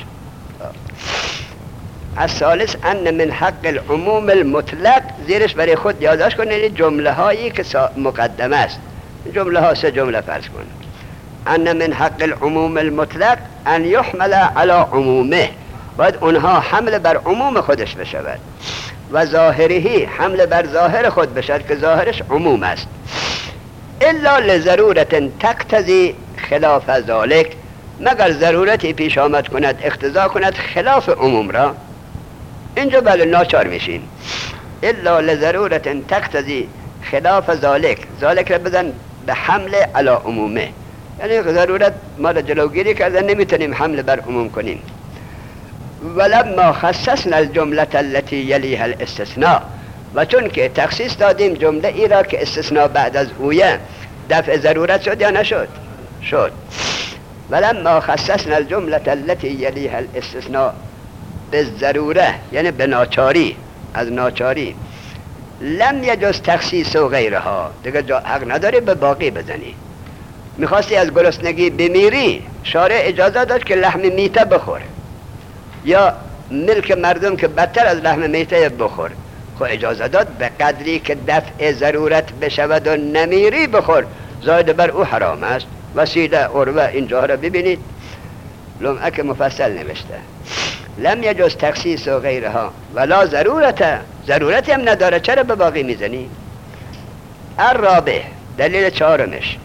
الثالث ان من حق العموم المطلق، زیرش برای خود یادداشت کنید جمله هایی که مقدمه است. جمله ها سه جمله فرض کن. ان من حق العموم المطلق ان يحمل على عمومه، باید اونها حمل بر عموم خودش بشود. و ظاهره، حمل بر ظاهر خود بشود که ظاهرش عموم است. الا لضرورت تقتضی خلاف ذلك، مگر ضرورتی پیش آمد کند اقتضا کند خلاف عموم را، اینجا بله ناچار میشین. الا لضرورت تقتضی خلاف ذلك، ذلك را بزن به حمل علی عمومه، یعنی ضرورت ما را جلوگیری کرده، نمیتونیم حمل بر عموم کنیم. ولما خصصنا الجمله التي يليها الاستثناء، و چون که تخصیص دادیم جمله ای را که استثناء بعد از اویه، دفع ضرورت شد یا نشد؟ شد. ولما خصصنا الجمله التي يليها الاستثناء بالضروره، یعنی به ناچاری، از ناچاری، لم یجوز تخصیص و غیرها، دیگه حق نداری به باقی بزنی. میخواستی از گرسنگی بمیری، شارع اجازه داد که لحم میته بخور، یا ملک مردم که بدتر از لحم میته بخور. خب اجازه داد به قدری که دفع ضرورت بشود و نمیری بخور، زاید بر او حرام است. وسیله عروه اینجا را ببینید لمعه که مفصل نوشته لم یجوز تخصیص و غیرها ولا ضرورت هم نداره، چرا به باقی میزنی؟ الرابع دلیل چهارمش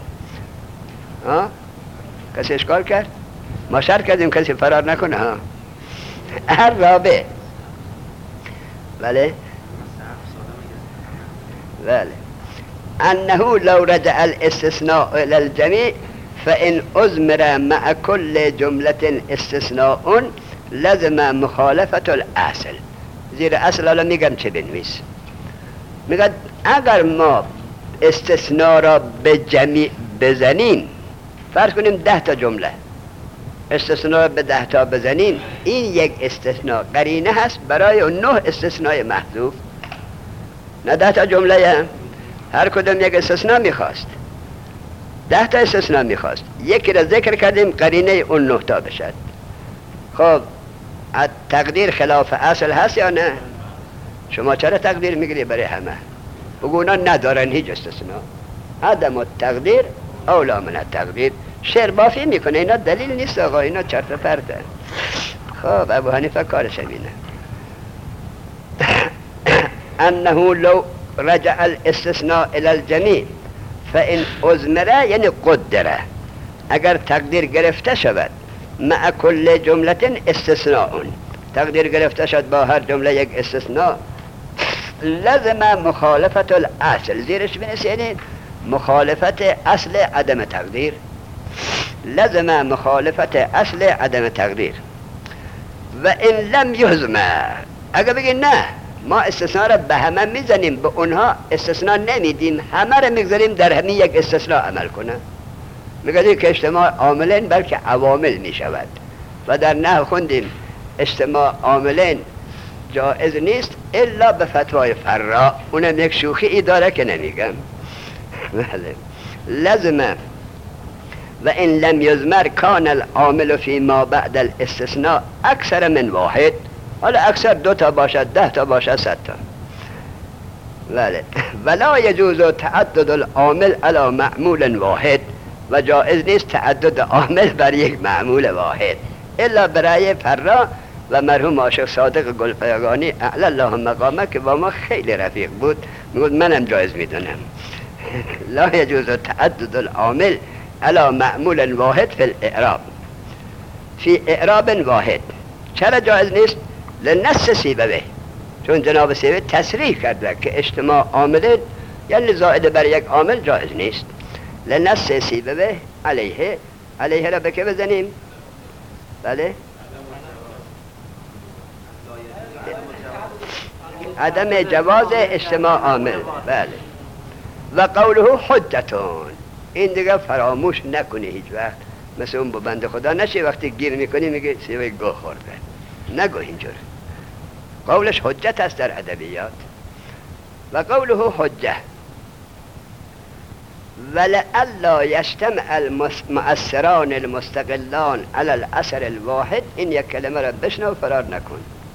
کسی اشکال کرد؟ ما شرط کردیم کسی فرار نکنه ها. الرابع بله انه لو رجع الاستثناء الى الجميع فان ازمر مع كل جمله استثناء لازم مخالفت الاصل. زیر اصل حالا میگم چه بنویس. میگه اگر ما استثناء را به جمیع بزنیم، فرض کنیم 10 تا جمله استثناء را به 10 تا بزنیم، این یک استثناء قرینه هست برای اون 9 استثناء محذوف. نه 10 تا جمله هر کدوم یک استثناء میخواست، 10 تا استثناء میخواست، یکی را ذکر کردیم قرینه اون 9 تا بشد. خب تقدیر خلاف اصل هست یا نه؟ شما چرا تقدیر میگیری برای همه؟ بگو اونا ندارن هیچ استثناء. عدم التقدیر اولا من التقدیر. شعر بافی میکنه، اینا دلیل نیست آقا، اینا چرت و پرته. خب ابو حنیفه کارش اینه. انه لو رجع الاستثناء الى الجميع فان ازمره یعنی قدره، اگر تقدیر گرفته شود مع کل جمله استثناء، تقدیر گرفته شد با هر جمله یک استثناء، لازم مخالفت الاصل. زیرش بنویسید مخالفت اصل عدم تقدیر، لازم مخالفت اصل عدم تقدیر. و ان لم یهزمر، اگر بگید نه ما استثناء را به همه میزنیم، به اونها استثناء نمیدیم، همه را میگذاریم در همین یک استثناء عمل کنه، میگه که اجتماع عاملین بلکه عوامل میشود. و در نحو خوندیم اجتماع عاملین جائز نیست الا به فتوای فرا، اونم یک شوخی ای داره که نمیگم. لازمه و ان لم یزمر کان العامل فی ما بعد الاستثناء اکثر من واحد. حالا اکثر 2 تا باشد، 10 تا باشد، 100 تا. ولا یجوز تعدد العامل علی معمول واحد، و جائز نیست تعدد عامل بر یک معمول واحد الا برای فرا و مرحوم عاشق صادق گلپایگانی اعلی الله مقامه که با ما خیلی رفیق بود، میگفت منم جایز میدونم. لا یجوز تعدد العامل علی معمول واحد فی الاعراب، فی اعراب واحد. چرا جایز نیست؟ لنص سیبوی، چون جناب سیبوی تصریح کرده که اجتماع عامل یعنی زائد بر یک عامل جایز نیست. لنص سیبوی علیه را به که بزنیم؟ بله عدم جواز اجتماع عامل. بله و قوله حجتون، این دیگه فراموش نکنی هیچ وقت، مثل اون بنده خدا نشه وقتی گیر میکنی میگه سیوی گوه خورده، نگو اینجور. قولش حجت است در ادبیات. و قوله حجه ولئلا یجتمع المؤثران المستقلان علی الاثر الواحد. این یک کلمه را بشنو فرار نکن.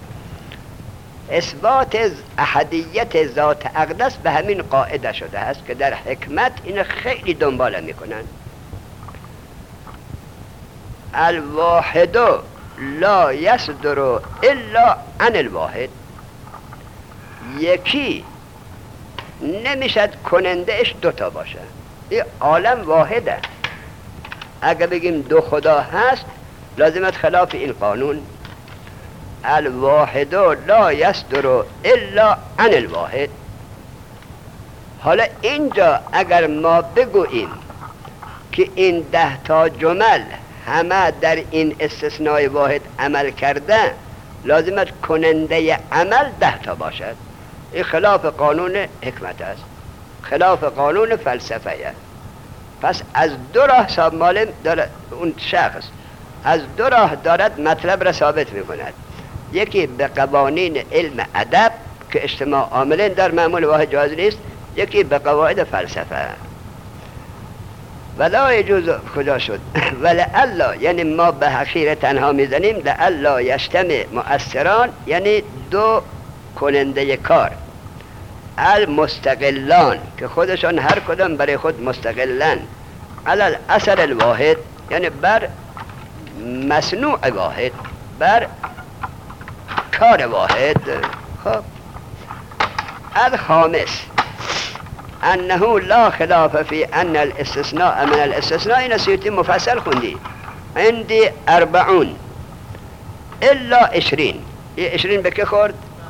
اثبات احدیت ذات اقدس به همین قاعده شده است که در حکمت این خیلی دنبال میکنن. الواحد لا یصدر الا عن الواحد، یکی نمیشد کنندهش 2 تا باشه. این عالم واحده، اگه بگیم 2 خدا هست لازمت خلاف این قانون. الواحد لا یصدر الا عن الواحد. حالا اینجا اگر ما بگوییم که این 10 تا جمل همه در این استثناء واحد عمل کرده، لازمت کننده عمل 10 تا باشد. این خلاف قانون حکمت است، خلاف قانون فلسفه است. پس از 2 راه حساب معلم دارد، اون شخص از 2 راه دارد مطلب را ثابت میکند. یکی به قوانین علم ادب که اجتماع عاملین در معمول واحد جایز نیست، یکی به قواعد فلسفه. ولا یجوز کجا شد؟ ولعلا یعنی ما به حقیر تنها میزنیم، لعلا یجتمع مؤثران یعنی 2 کننده کار، المستقلان که خودشان هر کدام برای خود مستقلن، علی الاثر الواحد، یعنی بر مصنوع واحد، بر کار واحد. خب الخامس انه لا خلاف فی ان الاستثناء من الاستثناء. این سیوطی مفصل خوندی. عندي 40 الا 20. یه 20 به که خورد؟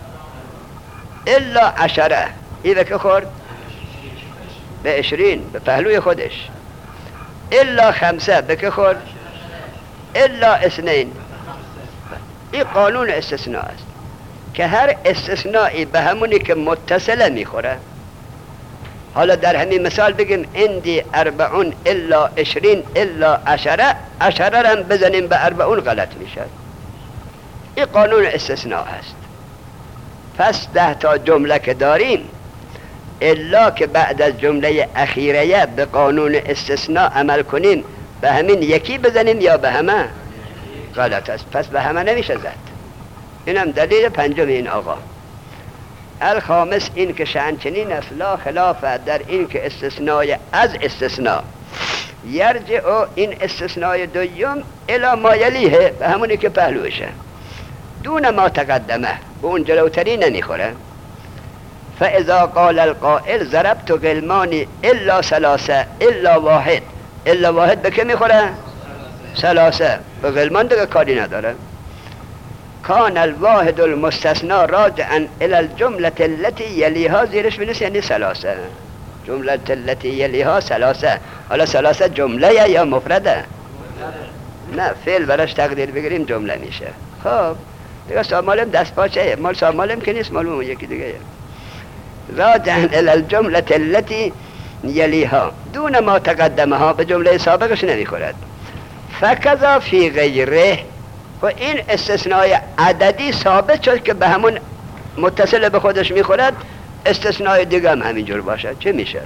الا 10. این به که خورد؟ به 20 به پهلوی خودش. الا 5 به که خورد؟ الا 2. این قانون استثناء است که هر استثنایی به همونی که متصله میخوره. حالا در همین مثال بگیم عندي 40 الا 20 الا 10. 10 را هم بزنیم به 40 غلط میشه. این قانون استثناء هست. پس 10 تا جمله که داریم، الا که بعد از جمله اخیره به قانون استثناء عمل کنیم، به همین یکی بزنیم یا به همه؟ غلط است. پس به همه نمیشه زد. اینم دلیل پنجم این آقا. الخامس این که شأنچنین است لا خلاف در این که استثنای از استثناء یرجع این استثنای دوم الی ما یلیه، به همونی که پهلوشه، دون ما تقدمه، به اون جلوتری نمیخوره. فاذا قال القائل ضربت غلمانی الا 3 الا 1. الا 1 به که میخوره؟ 3. به غلمان دیگه کاری نداره. کان الواحد المستثنى راجعا الى الجمله التي يليها، زیرش بنویس یعنی 3. جمله التي يليها 3. حالا 3 جمله یا مفرده؟ نه، فعل براش تقدیر بگیریم جمله میشه. خب دیگه سامالم دست پاچه، مال سامالم که نیست، مال اون یکی دیگه. راجعا الى الجمله التي يليها دون ما تقدمها، به جمله سابقش نمیخورد. فکذا فی غیره، و این استثنای عددی ثابت شد که به همون متصل به خودش میخورد، استثنای دیگه هم همینجور باشد. چه میشه؟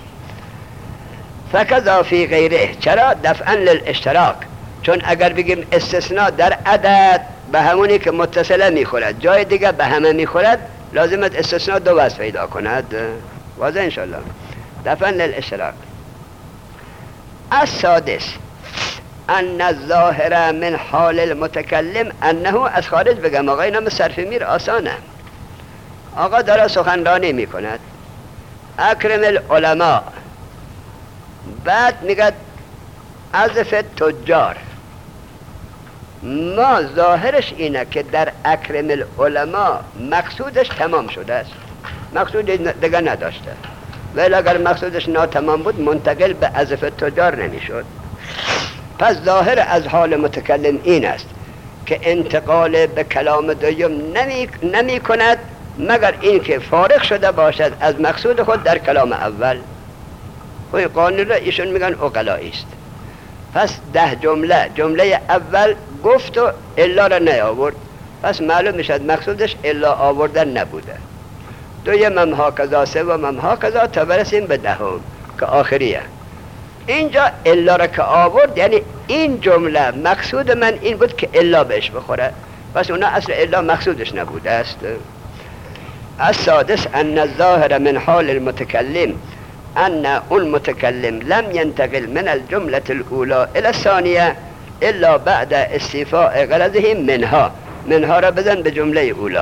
فکذا فی غیره. چرا؟ دفعا للاشتراک. چون اگر بگیم استثناء در عدد به همونی که متصله میخورد، جای دیگه به همه میخورد، لازمت استثناء 2 وجه پیدا کند. واضح انشاءالله. دفعا للاشتراک. السادس ان الظاهر من حال المتکلم انه، از خارج بگم آقا اینا صرف میر آسانه. آقا داره سخنرانی میکند، اکرم العلماء، بعد میگه عزف تجار. ما ظاهرش اینه که در اکرم العلماء مقصودش تمام شده است، مقصود دیگه نداشته. ولی اگر مقصودش ناتمام بود منتقل به عزف تجار نمیشد. پس ظاهر از حال متکلم این است که انتقال به کلام دوم نمی کند مگر این که فارغ شده باشد از مقصود خود در کلام اول. و این قانون را ایشون میگن عقلائی است. پس 10 جمله، جمله اول گفت و الا را نیاورد، پس معلوم میشد مقصودش الا آوردن نبوده. دویم هم هاکذا، سوم هم هاکذا تا برسیم به 10 که آخریه. اینجا الا را که آورد یعنی این جمله مقصود من این بود که الا بهش بخوره، پس اونا اصل الا مقصودش نبوده است. السادس ان الظاهر من حال المتکلم ان اون متکلم لم ينتقل من الجمله الاولى الى الثانيه الا بعد استیفاء غرضه منها. منها را بزن به جمله اولا.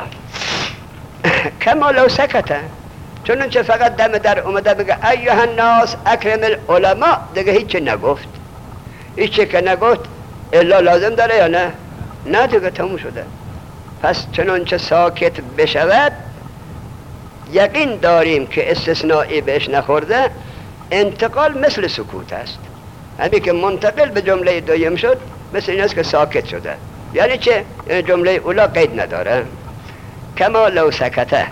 کما لو سکته، چون فقط دم در اومده بگه ایها الناس اکرم العلماء، دیگه هیچی نگفت. هیچی که نگفت الا لازم داره یا نه؟ نه دیگه تموم شده. پس چنانچه ساکت بشود یقین داریم که استثنایی بهش نخورده، انتقال مثل سکوت است. همین که منتقل به جمله دویم شد مثل این است که ساکت شده. یعنی چه؟ یعنی جمله اولا قید نداره. کما لو سکته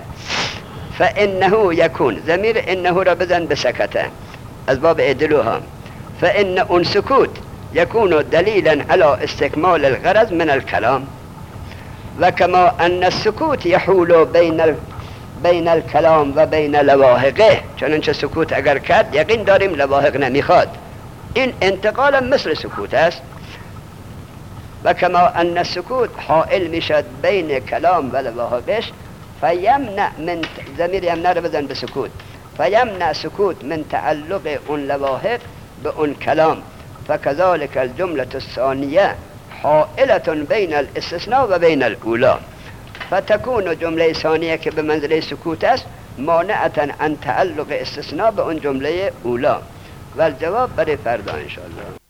فانه یکون، ضمیر انه را بزن به سکته از باب ادلوها. فان اون سکوت یکون دلیلا علی استکمال الغرض من الکلام، و کما ان السکوت یحول بین الکلام و بین لواحقه، چنانچه سکوت اگر کرد یقین داریم لواحق نمیخواد، این انتقال مثل سکوت است. و کما ان السکوت حائل میشد بین کلام و لواحقش، فیمنع من، ضمیر یمنع رو بزن به سکوت، فیمنع سکوت من تعلق اون لواحق به اون کلام. فکذالک الجمله الثانیه حائلة بین الاستثناء و بین الاولا، فتکون جمله ثانیه که به منزله سکوت است مانعة عن تعلق استثناء به اون جمله اولا. و الجواب برای فردا انشاءالله.